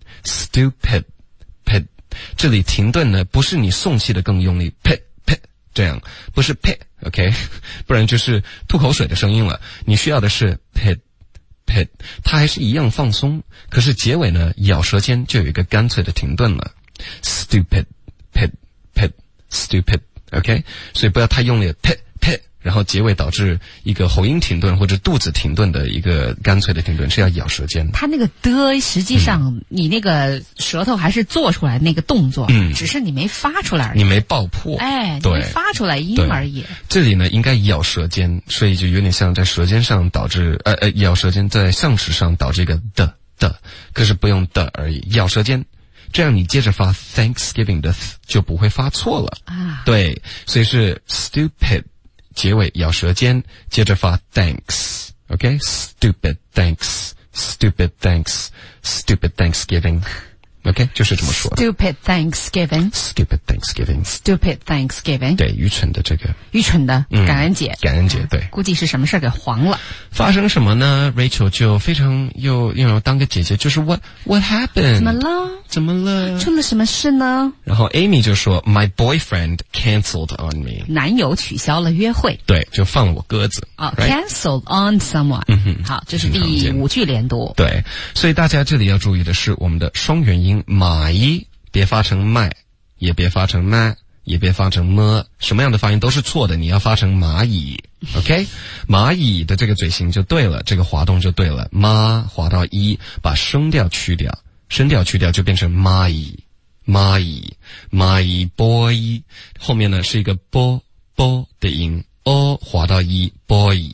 stupid pit， 这里停顿呢不是你送气的更用力 pit。这样不是 pit OK， 不然就是吐口水的声音了。你需要的是 pit pit， 它还是一样放松，可是结尾呢咬舌尖就有一个干脆的停顿了。Stupid pit pit stupid OK， 所以不要太用力 pit pit， 然后结尾导致一个喉音停顿或者肚子停顿的一个干脆的停顿，是要咬舌尖。 它那个的实际上、嗯、你那个舌头还是做出来那个动作，嗯，只是你没发出来而已， 你没爆破， 哎，你没发出来音而已。 这里呢应该咬舌尖，所以就有点像在舌尖上导致呃呃咬舌尖在上齿上导致一个的的，可是不用的而已，咬舌尖。这样你接着发 Thanksgiving 的 th 就不会发错了啊。对，所以是 stupid 结尾咬舌尖，接着发 thanks OK stupid thanks stupid thanks stupid Thanksgiving OK 就是这么说的。 Stupid Thanksgiving Stupid Thanksgiving Stupid Thanksgiving 对，愚蠢的这个愚蠢的感恩节、嗯、 感恩节对， 估计是什么事给黄了。 发生什么呢？ Rachel 就非常又又当个姐姐，就是 What What happened 怎么了怎么了出了什么事呢？然后 Amy 就说 My boyfriend cancelled on me， 男友取消了约会， 对，就放了我鸽子哦、oh, right? Cancelled on someone、嗯、哼好，这是第五句连读。 对，所以大家这里要注意的是我们的双元音买别发成麦，也别发成麦，也别发成么，什么样的发音都是错的，你要发成蚂蚁 OK 蚂蚁的这个嘴型就对了，这个滑动就对了，妈滑到一，把声调去掉，声调去掉就变成蚂蚁蚂蚁蚂蚁 boy， 后面呢是一个 bo bo 的音， o 滑到一 boy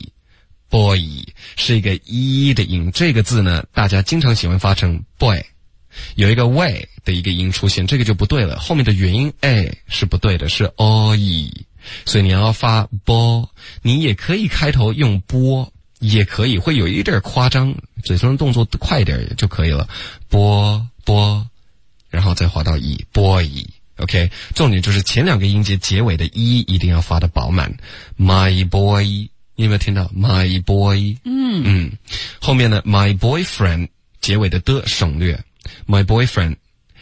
boy 是一个一的音，这个字呢大家经常喜欢发成 boy，有一个 way 的一个音出现，这个就不对了，后面的元音 a 是不对的，是 o e， 所以你要发 bo， 你也可以开头用波，也可以会有一点夸张，嘴唇动作快一点就可以了，波波，然后再滑到 e boy OK， 重点就是前两个音节结尾的 e 一定要发的饱满 my boy， 你有没有听到 my boy 嗯嗯，后面呢 my boyfriend 结尾的的省略My boyfriend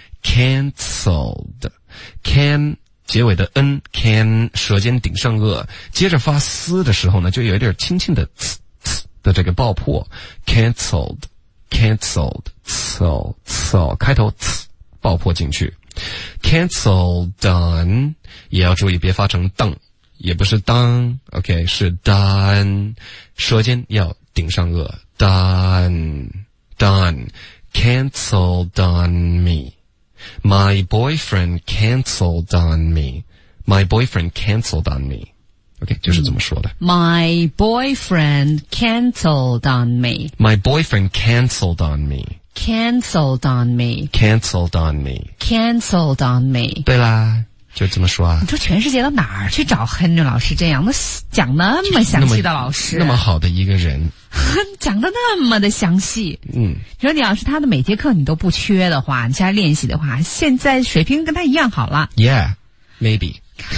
cancelled can 结尾的 n can 舌尖顶上颚，接着发嘶的时候呢，就有一点轻轻的呲呲的这个爆破 cancelled cancelled 呲呲开头呲爆破进去 cancelled done 也要注意别发成当，也不是当 OK 是 done 舌尖要顶上颚 done done Cancelled on me. My boyfriend cancelled on me. My boyfriend cancelled on me. OK， 就是这么说的。 My boyfriend cancelled on me. My boyfriend cancelled on me. Cancelled on me. Cancelled on me. Cancelled on me. 对啦，就这么说啊。 你说全世界到哪儿去找亨利老师这样，那讲那么详细的老师， 那么好的一个人。 讲的那么的详细， 嗯， 你说你要是他的每节课你都不缺的话，你现在练习的话，现在水平跟他一样好了。 Yeah, maybe.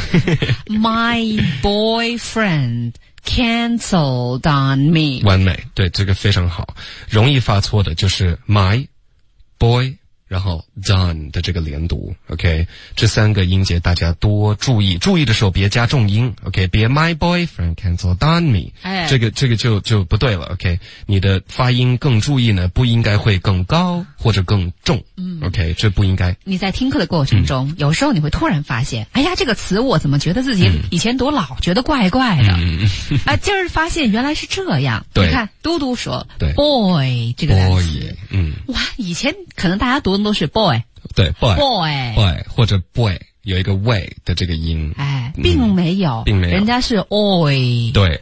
My boyfriend cancelled on me. 完美，对，这个非常好。容易发错的就是 my boy， 然后 done 的这个连读 ，OK， 这三个音节大家多注意，注意的时候别加重音 ，OK， 别 my boyfriend canceled on me， 哎， 这个这个就就不对了 ，OK， 你的发音更注意呢，不应该会更高或者更重，嗯 ，OK， 这不应该。 你在听课的过程中，嗯、有时候你会突然发现，哎呀，这个词我怎么觉得自己以前读老觉得怪怪的，嗯、啊，今儿发现原来是这样。 对， 你看嘟嘟说对 boy 这个单词， boy， 嗯， 哇，以前可能大家读的都是 boy。 对 boy boy boy 或者 boy 有一个 way 的这个音， 哎，并没有， 嗯、并没有， 人家是 oi， 对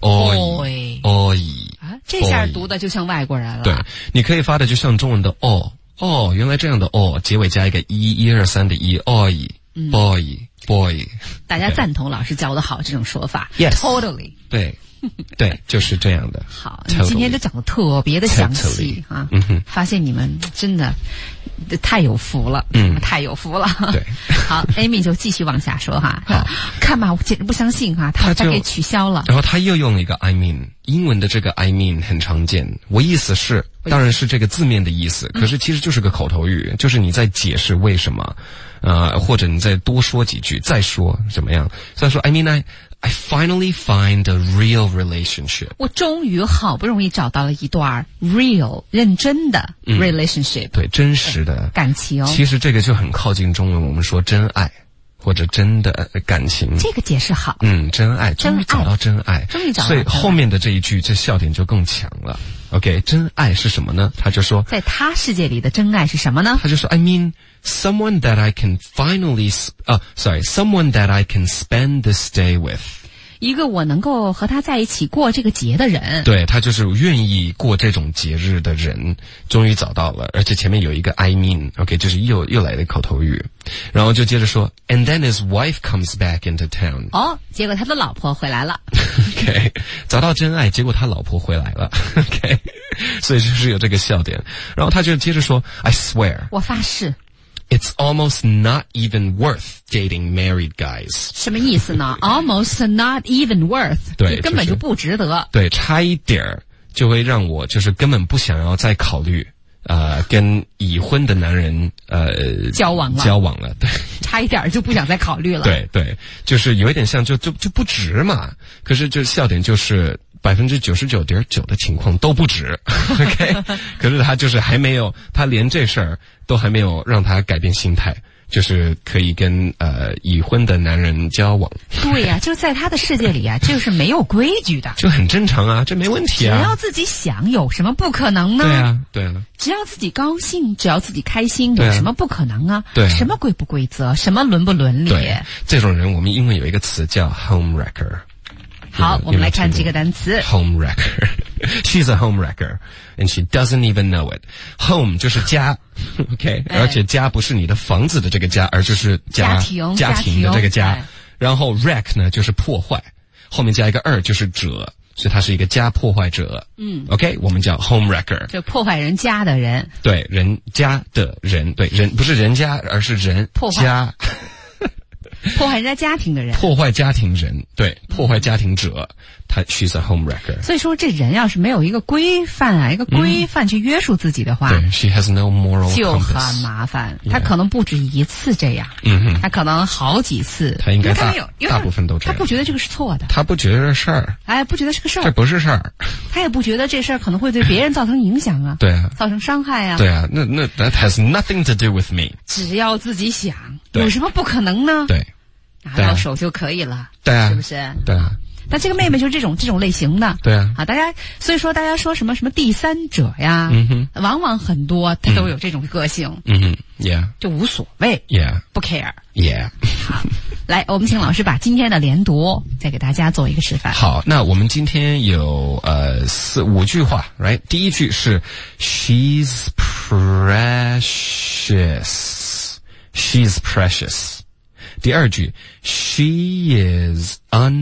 oi oi 啊，这下读的就像外国人了。 对，你可以发的就像中文的哦哦，原来这样的哦，结尾加一个一一二三的一 oi、嗯、boy boy， 大家赞同老师教的好这种说法 ，yes totally 对。对，就是这样的。 好，你今天就讲的特别的详细啊，嗯哼，发现你们真的太有福了，嗯，太有福了。 对， 好 ，Amy 就继续往下说哈，好，看吧，我简直不相信哈，他他给取消了， 然后他又用了一个 I mean， 英文的这个 I mean 很常见，我意思是，当然是这个字面的意思，可是其实就是个口头语，就是你在解释为什么，呃，或者你再多说几句，再说怎么样？所以说 I mean I。I finally find a real relationship. 我终于好不容易找到了一段 real 认真的 relationship，、嗯、 对，真实的感情。 其实这个就很靠近中文，我们说真爱或者真的感情。 这个解释好。 嗯，真爱，终于找到真爱， 终于找到。 所以后面的这一句，这笑点就更强了。OK， 真爱是什么呢？他就说， 在他世界里的真爱是什么呢？ 他就说 I mean someone that I can finally, 啊、uh, ，sorry, someone that I can spend this day with。 一个我能够和他在一起过这个节的人。 对，他就是愿意过这种节日的人，终于找到了，而且前面有一个 I mean， OK， 就是又又来了口头语，然后就接着说 ，and then his wife comes back into town。 哦，结果他的老婆回来了。 OK， 找到真爱，结果他老婆回来了。OK， 所以就是有这个笑点，然后他就接着说 ，I swear， 我发誓。 It's almost not even worth dating married guys。 什么意思呢 ？Almost not even worth， 对， 根本就不值得。 对，差一点儿就会让我就是根本不想要再考虑呃跟已婚的男人呃交往了， 交往了，对， 差一点就不想再考虑了。 对对，就是有一点像就就就不值嘛。可是就笑点就是。百分之九十九点九的情况都不值 ，OK， 可是他就是还没有，他连这事儿都还没有让他改变心态，就是可以跟呃已婚的男人交往。 对呀、啊，就在他的世界里啊，这是没有规矩的， 就很正常啊，这没问题啊。 只要自己想，有什么不可能呢？ 对啊，对啊。 只要自己高兴，只要自己开心，有什么不可能啊？ 对啊， 什么规不规则，什么伦不伦理？ 对，这种人我们英文有一个词叫 home wrecker。 好，我们来看这个单词 home wrecker。She's a home wrecker and she doesn't even know it. Home 就是家 OK、哎、而且家不是你的房子的这个家，而就是家家庭家庭的这个家、 哎、 然后 wreck 呢就是破坏，后面加一个二就是者，所以他是一个家破坏者。嗯 OK 我们叫 home wrecker， 就破坏人家的人。 对，人家的人，对，人不是人家，而是人破坏家破坏人家家庭的人， 破坏家庭人，对，破坏家庭者，他 she's a home wrecker。 所以说，这人要是没有一个规范啊，一个规范去约束自己的话， 对 ，she has no moral compass， 就很麻烦。他可能不止一次这样， 嗯哼， 他可能好几次。 他应该大大部分都这样。 他不觉得这个是错的， 他不觉得这事儿， 哎，不觉得是个事儿， 这不是事儿。 他也不觉得这事儿可能会对别人造成影响啊， 对啊， 造成伤害啊， 对啊，那那 that has nothing to do with me。 只要自己想，有什么不可能呢？ 对。 拿到手就可以了， 对啊， 是不是？ 对啊。 那这个妹妹就是这种这种类型的， 对啊。 啊，大家所以说大家说什么什么第三者呀， 嗯哼， 往往很多他都有这种个性， 嗯哼 ，Yeah， 就无所谓 ，Yeah， 不 care，Yeah。 好， 来，我们请老师把今天的连读再给大家做一个示范。 好，那我们今天有呃四五句话 ，right？ 第一句是 She's precious， She's precious。第二句 She is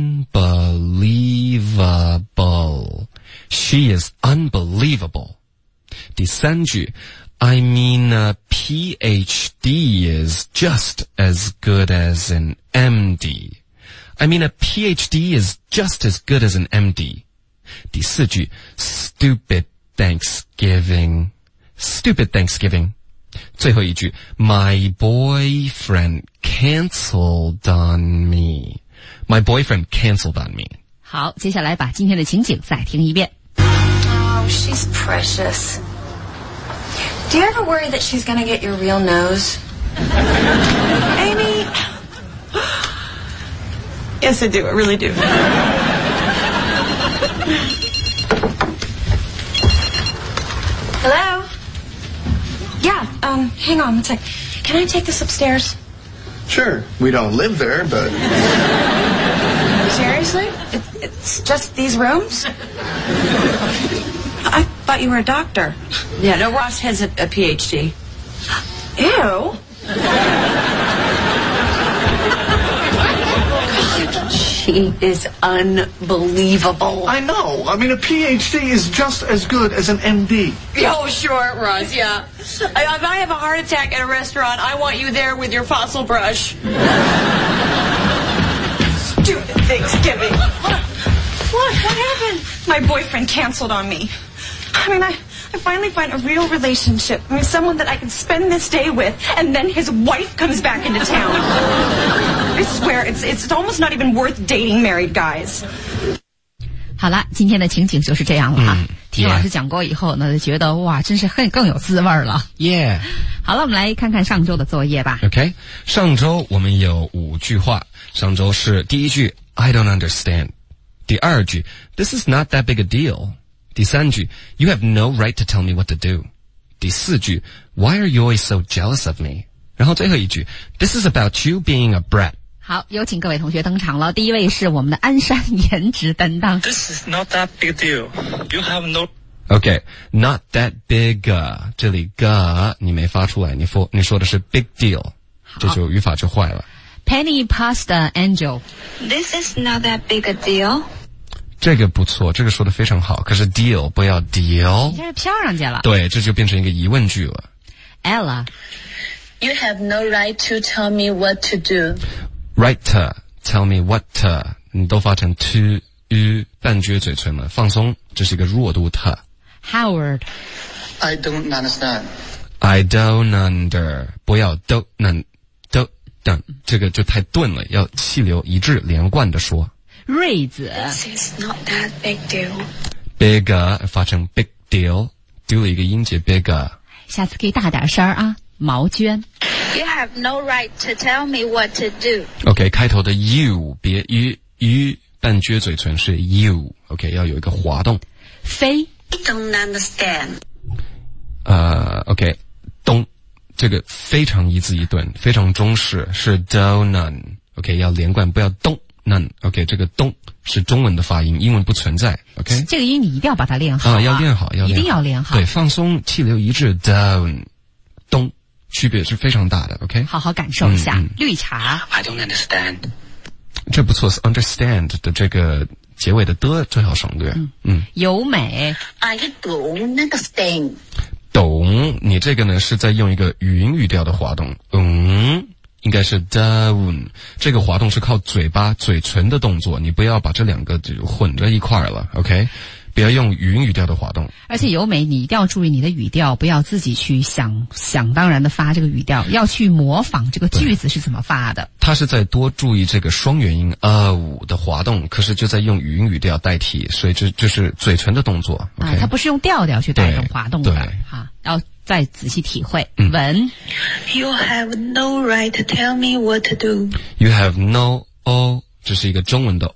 unbelievable. She is unbelievable. 第三句 I mean a P H D is just as good as an M D. I mean a P H D is just as good as an M D. 第四句 Stupid Thanksgiving. Stupid Thanksgiving. 最后一句 My boyfriend cancelled on me. My boyfriend cancelled on me. 好，接下来把今天的情景再听一遍。 Oh, she's precious. Do you ever worry that she's gonna get your real nose? Amy. Yes, I do. I really do. Hello? Yeah, um, hang on one sec. Can I take this upstairs? Sure, we don't live there, but... Seriously? It, it's just these rooms? I thought you were a doctor. Yeah, no, Ross has a, a P H D. Ew. She is unbelievable. I know. I mean, a P H D is just as good as an M D. Oh, sure, Ross, yeah. I, if I have a heart attack at a restaurant, I want you there with your fossil brush. Stupid Thanksgiving. What? What? What happened? My boyfriend canceled on me. I mean, I, I finally find a real relationship. I mean, someone that I can spend this day with, and then his wife comes back into town. I swear, it's it's almost not even worth dating married guys. 好了，今天的情景就是这样了哈。 嗯、 听老师讲过以后呢，就觉得哇，真是很更有滋味了。 Yeah。 好了，我们来看看上周的作业吧。 OK， 上周我们有五句话。上周是第一句 I don't understand， 第二句 This is not that big a deal， 第三句 You have no right to tell me what to do， 第四句 Why are you always so jealous of me？ 然后最后一句 This is about you being a brat。 好，有请各位同学登场了。第一位是我们的鞍山颜值担当。 This is not that big deal. You have no... OK, not that big. 这里 g 你没发出来，你说你说的是 big deal， 这就语法就坏了。 Penny Pasta Angel. This is not that big a deal. 这个不错，这个说的非常好。可是 deal 不要 deal， 你这是飘上去了。 对，这就变成一个疑问句了。 Ella. You have no right to tell me what to do.Right, tell me what, 你都发成 to, u, 半撅嘴唇了，放松，这是一个弱度 t. Howard. I don't understand. I don't under, 不要 do, non, do, done, 这个就太钝了，要气流一致连贯的说。 瑞子。 This is not that big deal. Bigger 发成 big deal, 丢了一个音节 bigger. 下次可以大点声啊，毛娟。 You have no right to tell me what to do. OK， 开头的 you 别 u u 半撅嘴唇是 you。OK， 要有一个滑动。 飞。 I don't understand. 呃 ，OK， 东这个非常一字一顿，非常中式，是 do none。OK， 要连贯，不要东 none。OK， 这个东是中文的发音，英文不存在。OK， 这个音你一定要把它练好啊， 啊要练好，要练好， 一定要练好。 对，放松，气流一致 down 东。区别是非常大的 ，OK？ 好好感受一下。 嗯嗯、 绿茶 I don't understand. 这不错 ，understand 的这个结尾的的最好省略。嗯嗯。 由美 I don't understand. 懂，你这个呢是在用一个语音语调的滑动，嗯，应该是 down。这个滑动是靠嘴巴、嘴唇的动作，你不要把这两个就混着一块儿了 ，OK？不要用语音语调的滑动， 而且由美，你一定要注意你的语调，不要自己去想想当然的发这个语调，要去模仿这个句子是怎么发的。 他是在多注意这个双元音啊五的滑动，可是就在用语音语调代替，所以这就是嘴唇的动作。 啊，它不是用调调去带动滑动的， 对， 哈，要再仔细体会。 嗯、 文 ，You have no right to tell me what to do. You have no o， 这是一个中文的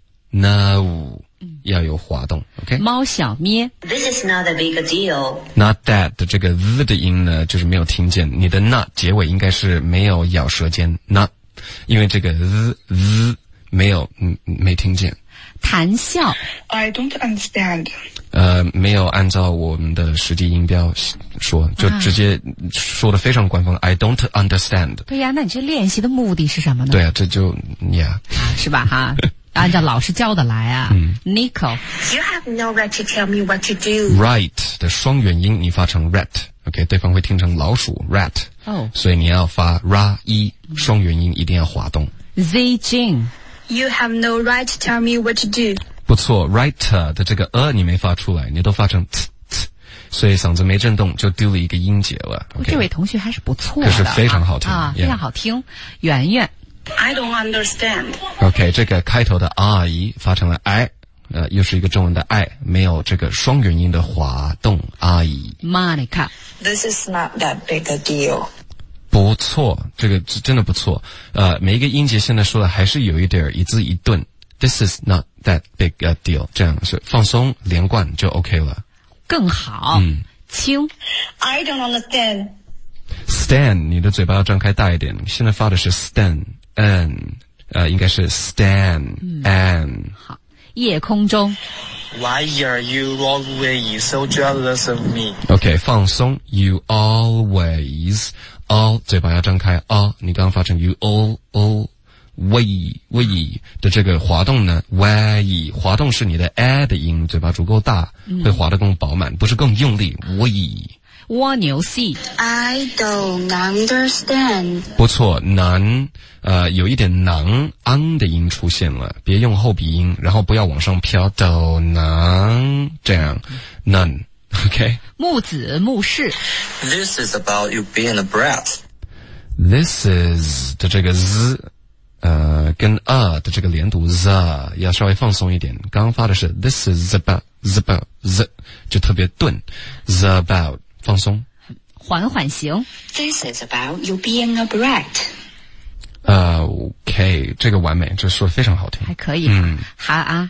o，no。要有滑动 ，OK？ 猫小咩 ，This is not a big deal. Not that 的这个 z 的音呢，就是没有听见。你的 not 结尾应该是没有咬舌尖 ，not， 因为这个 z z 没有嗯没听见。 谈笑 I don't understand. 呃，没有按照我们的实际音标说，就直接说的非常官方。啊、I don't understand. 对呀，那你这练习的目的是什么呢？ 对啊，这就呀， yeah 啊，是吧？哈。按照老师教的来啊。 嗯 Nico You have no right to tell me what to do. Right 的双元音你发成 rat，OK， 对方会听成老鼠 rat， 哦， 所以你要发 ra 一，双元音一定要滑动。 Z Jing You have no right to tell me what to do. 不错 ，right 的这个呃你没发出来，你都发成 t t， 所以嗓子没震动就丢了一个音节了。 Okay? 这位同学还是不错的， 可是非常好听啊， yeah. 非常好听。圆圆 I don't understand. OK， 这个开头的 I 发成了 I， 呃，又是一个中文的 I， 没有这个双元音的滑动 I。 Monica This is not that big a deal. 不错，这个真的不错。呃，每一个音节现在说的还是有一点一字一顿。This is not that big a deal， 这样是放松连贯就 OK 了。 更好。嗯，轻 I don't understand. Stand， 你的嘴巴要张开大一点。现在发的是 stand，n， 呃，应该是 stand，n、嗯。 好，夜空中。 Why are you always so jealous of me? OK， 放松。You always all 嘴巴要张开 all， 你刚刚发成 you all all way way 的这个滑动呢 way 滑动是你的 a 的音，嘴巴足够大，会滑得更饱满，不是更用力 way。 蜗牛戏 I don't understand. 不错，难，呃，有一点囊 ang 的音出现了，别用后鼻音，然后不要往上飘，都囊这样 none OK。 木子木氏 This is about you being a brat. This is 的这个 z 呃跟 a 的这个连读 z 要稍微放松一点，刚刚发的是 this is about z about z 就特别钝 z about 放松。 缓缓行 This is about you being a brat. 呃 OK 这个完美，这说得非常好听， 还可以。 嗯， 哈啊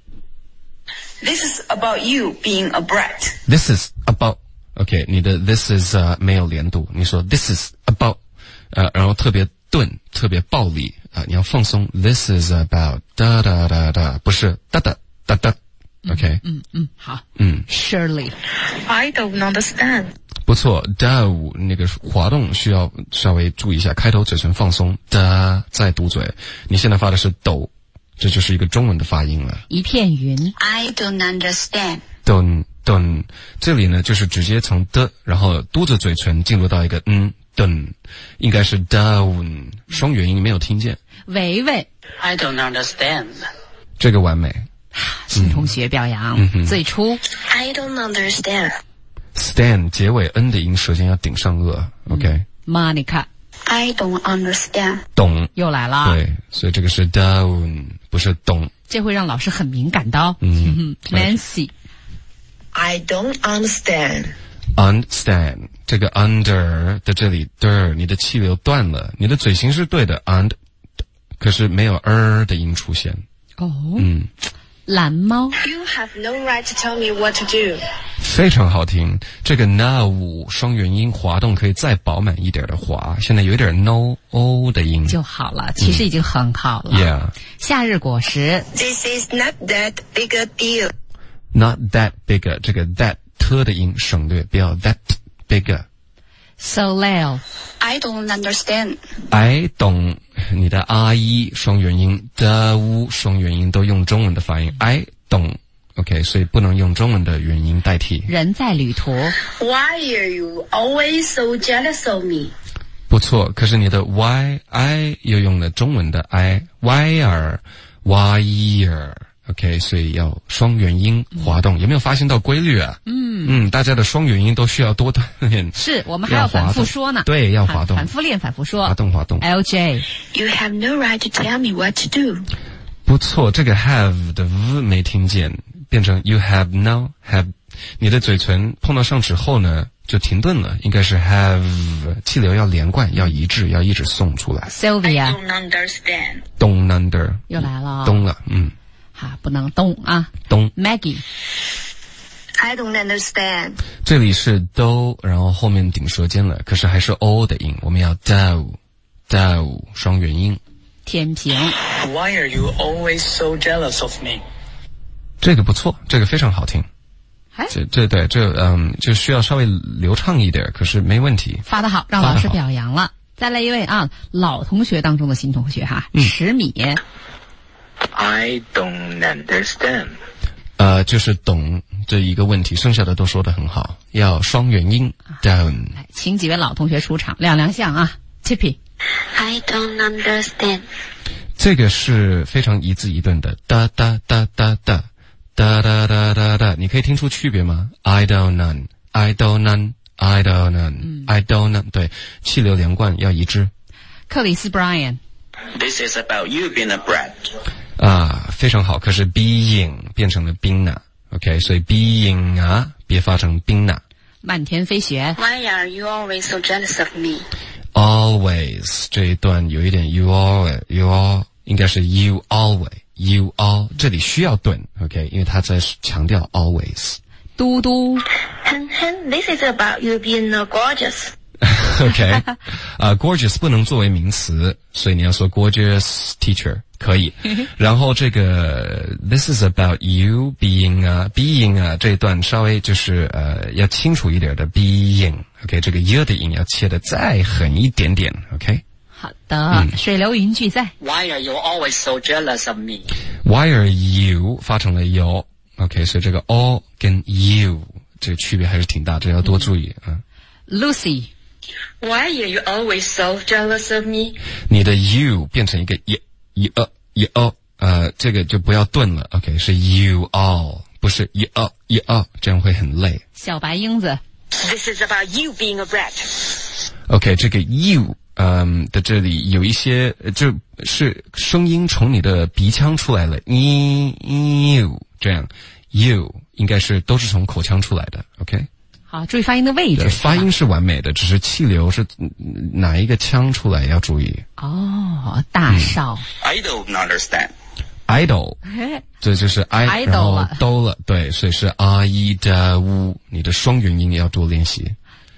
This is about you being a brat. This is about OK 你的 this is、uh, 没有连读，你说 this is about 呃然后特别钝特别暴力啊、呃，你要放松 This is about 哒哒哒哒，不是哒哒哒哒 OK 嗯嗯好嗯 Shirley I don't understand. 不错 do 那个滑动需要稍微注意一下，开头嘴唇放松哒再嘟嘴，你现在发的是抖，这就是一个中文的发音了。 一片云 I don't understand. 咚咚，这里呢就是直接从的然后嘟着嘴唇进入到一个嗯咚，应该是 down 双元音没有听见。 维维 I don't understand. 这个完美。 新同学表扬、 嗯、 最初 I don't understand. stand 结尾 n 的音舌尖要顶上颚、嗯、OK Monica I don't understand. 懂又来了， 对，所以这个是 down 不是懂， 这会让老师很敏感的、哦、 嗯 Nancy I don't understand. understand 这个 under 的这里的你的气流断了，你的嘴型是对的 und 可是没有 er 的音出现哦， 嗯， 蓝猫 You have no right to tell me what to do. 非常好听，这个 now 双元音滑动可以再饱满一点的滑，现在有一点 no o 的音就好了，其实已经很好了、 嗯、Yeah 夏日果实 This is not that big a deal. Not that bigger 这个 that 特的音省略，不要 that bigger。 Soleil I don't understand. I 懂，你的 I 双元音的 u 双元音都用中文的发音 I 懂 OK 所以不能用中文的元音代替。 人在旅途 Why are you always so jealous of me? 不错，可是你的 Y I 又用了中文的 I wire wire OK 所以要双元音滑动、嗯、有没有发现到规律啊？嗯嗯，大家的双元音都需要多锻炼， 是我们还要反复说呢， 对，要滑动， 反复练反复说， 滑动滑动。 L J You have no right to tell me what to do. 不错，这个 have 的 v 没听见，变成 you have now have 你的嘴唇碰到上齿后呢就停顿了，应该是 have 气流要连贯要一致，要一直送出来。 Sylvia I don't understand. Don't under 又来了， 咚了，嗯， 好，不能动啊， 咚。 Maggie I don't understand. 这里是 do 然后后面顶舌尖了，可是还是 o 的音，我们要 do do 双元音。 天平 Why are you always so jealous of me? 这个不错，这个非常好听，这这对这嗯就需要稍微流畅一点，可是没问题， 发得好，让老师表扬了。再来一位啊，老同学当中的新同学哈， 嗯、 池米 I don't understand. 呃就是懂这一个问题，剩下的都说得很好，要双元音 down。 请几位老同学出场亮亮相啊。 Tippy I don't understand. 这个是非常一字一顿的哒哒哒哒哒哒哒哒哒哒，你可以听出区别吗？ I don't know I don't know, I don't know, I don't know。对，气流连贯要一致。 克里斯 Brian。This is about you being a brat。 啊，非常好。可是 being 变成了 being OK， 所以 being 啊，别发成 being。 漫天飞雪。 Why are you always so jealous of me? Always 这一段有一点 you always you all 应该是 you always you all 这里需要顿 OK， 因为他在强调 always。 嘟嘟。 Hen hen, this is about you being gorgeous. OK， 啊、uh, ，gorgeous 不能作为名词，所以你要说 gorgeous teacher 可以。然后这个 this is about you being 啊 being 啊这一段稍微就是呃要清楚一点的 being OK， 这个 y 的音要切的再狠一点点 OK。 好的，嗯、水流云俱在。 Why are you always so jealous of me? Why are you 发成了 you OK， 所以这个 all 跟 you 这个区别还是挺大，这要多注意啊。嗯、 Lucy。Why are you always so jealous of me? 你的 you 变成一个 y y uh y uh 呃，这个就不要顿了 ，OK， 是 you all， 不是 y uh y uh， 这样会很累。 小白英子 ，This is about you being a brat. OK， 这个 you 嗯的这里有一些，就是声音从你的鼻腔出来了 ，you 这样 you 应该是都是从口腔出来的 ，OK。 好，注意发音的位置。 发音是完美的，只是气流是哪一个腔出来要注意。 哦，大少。 嗯、I don't understand. Idol， 这就是 I， 然后都了，对，所以是 I D U， 你的双元音要多练习。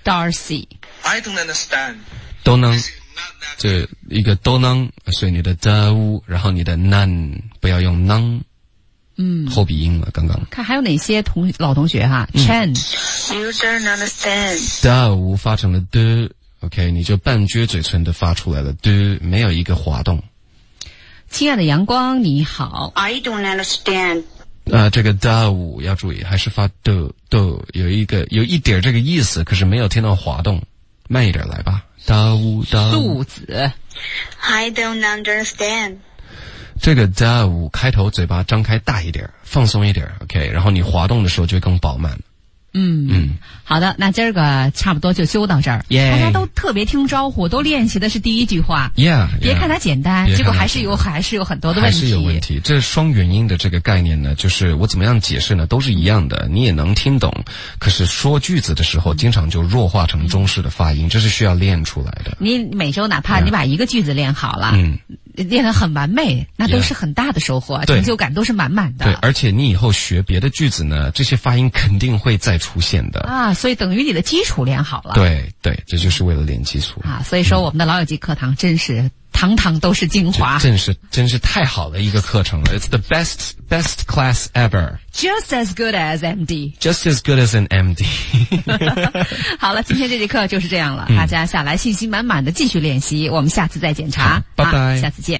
Darcy，I don't understand。 都能，这一个都能，所以你的 d， 然后你的 none 不要用 none。嗯，后鼻音了，刚刚。 看还有哪些同老同学哈、嗯、 ，Chen。You don't understand。 的发成了的 ，OK， 你就半撅嘴唇的发出来了的，没有一个滑动。 亲爱的阳光，你好。 I don't understand。 啊、呃，这个的要注意，还是发的的，有一个有一点这个意思，可是没有听到滑动，慢一点来吧。的的。 素子。 I don't understand。 这个的开头嘴巴张开大一点，放松一点 ，OK， 然后你滑动的时候就会更饱满。 嗯嗯，好的，那今儿个差不多就修到这儿。Yeah. 大家都特别听招呼，都练习的是第一句话。 Yeah， 别看它简单，结果还是有还是有很多的问题。 还是有问题。这双元音的这个概念呢，就是我怎么样解释呢，都是一样的，你也能听懂。可是说句子的时候，经常就弱化成中式的发音，这是需要练出来的。 你每周哪怕你把一个句子练好了， 嗯。 练得很完美，那都是很大的收获， yeah. 成就感都是满满的。 对，而且你以后学别的句子呢，这些发音肯定会再出现的啊，所以等于你的基础练好了。 对对，这就是为了练基础啊。所以说，我们的老友记课堂真是堂堂都是精华， 真是真是太好的一个课程了。It's the best best class ever. Just as good as M D. Just as good as an M D. 好了，今天这节课就是这样了，嗯、大家下来信心满满的继续练习，我们下次再检查。 拜拜， 下次见。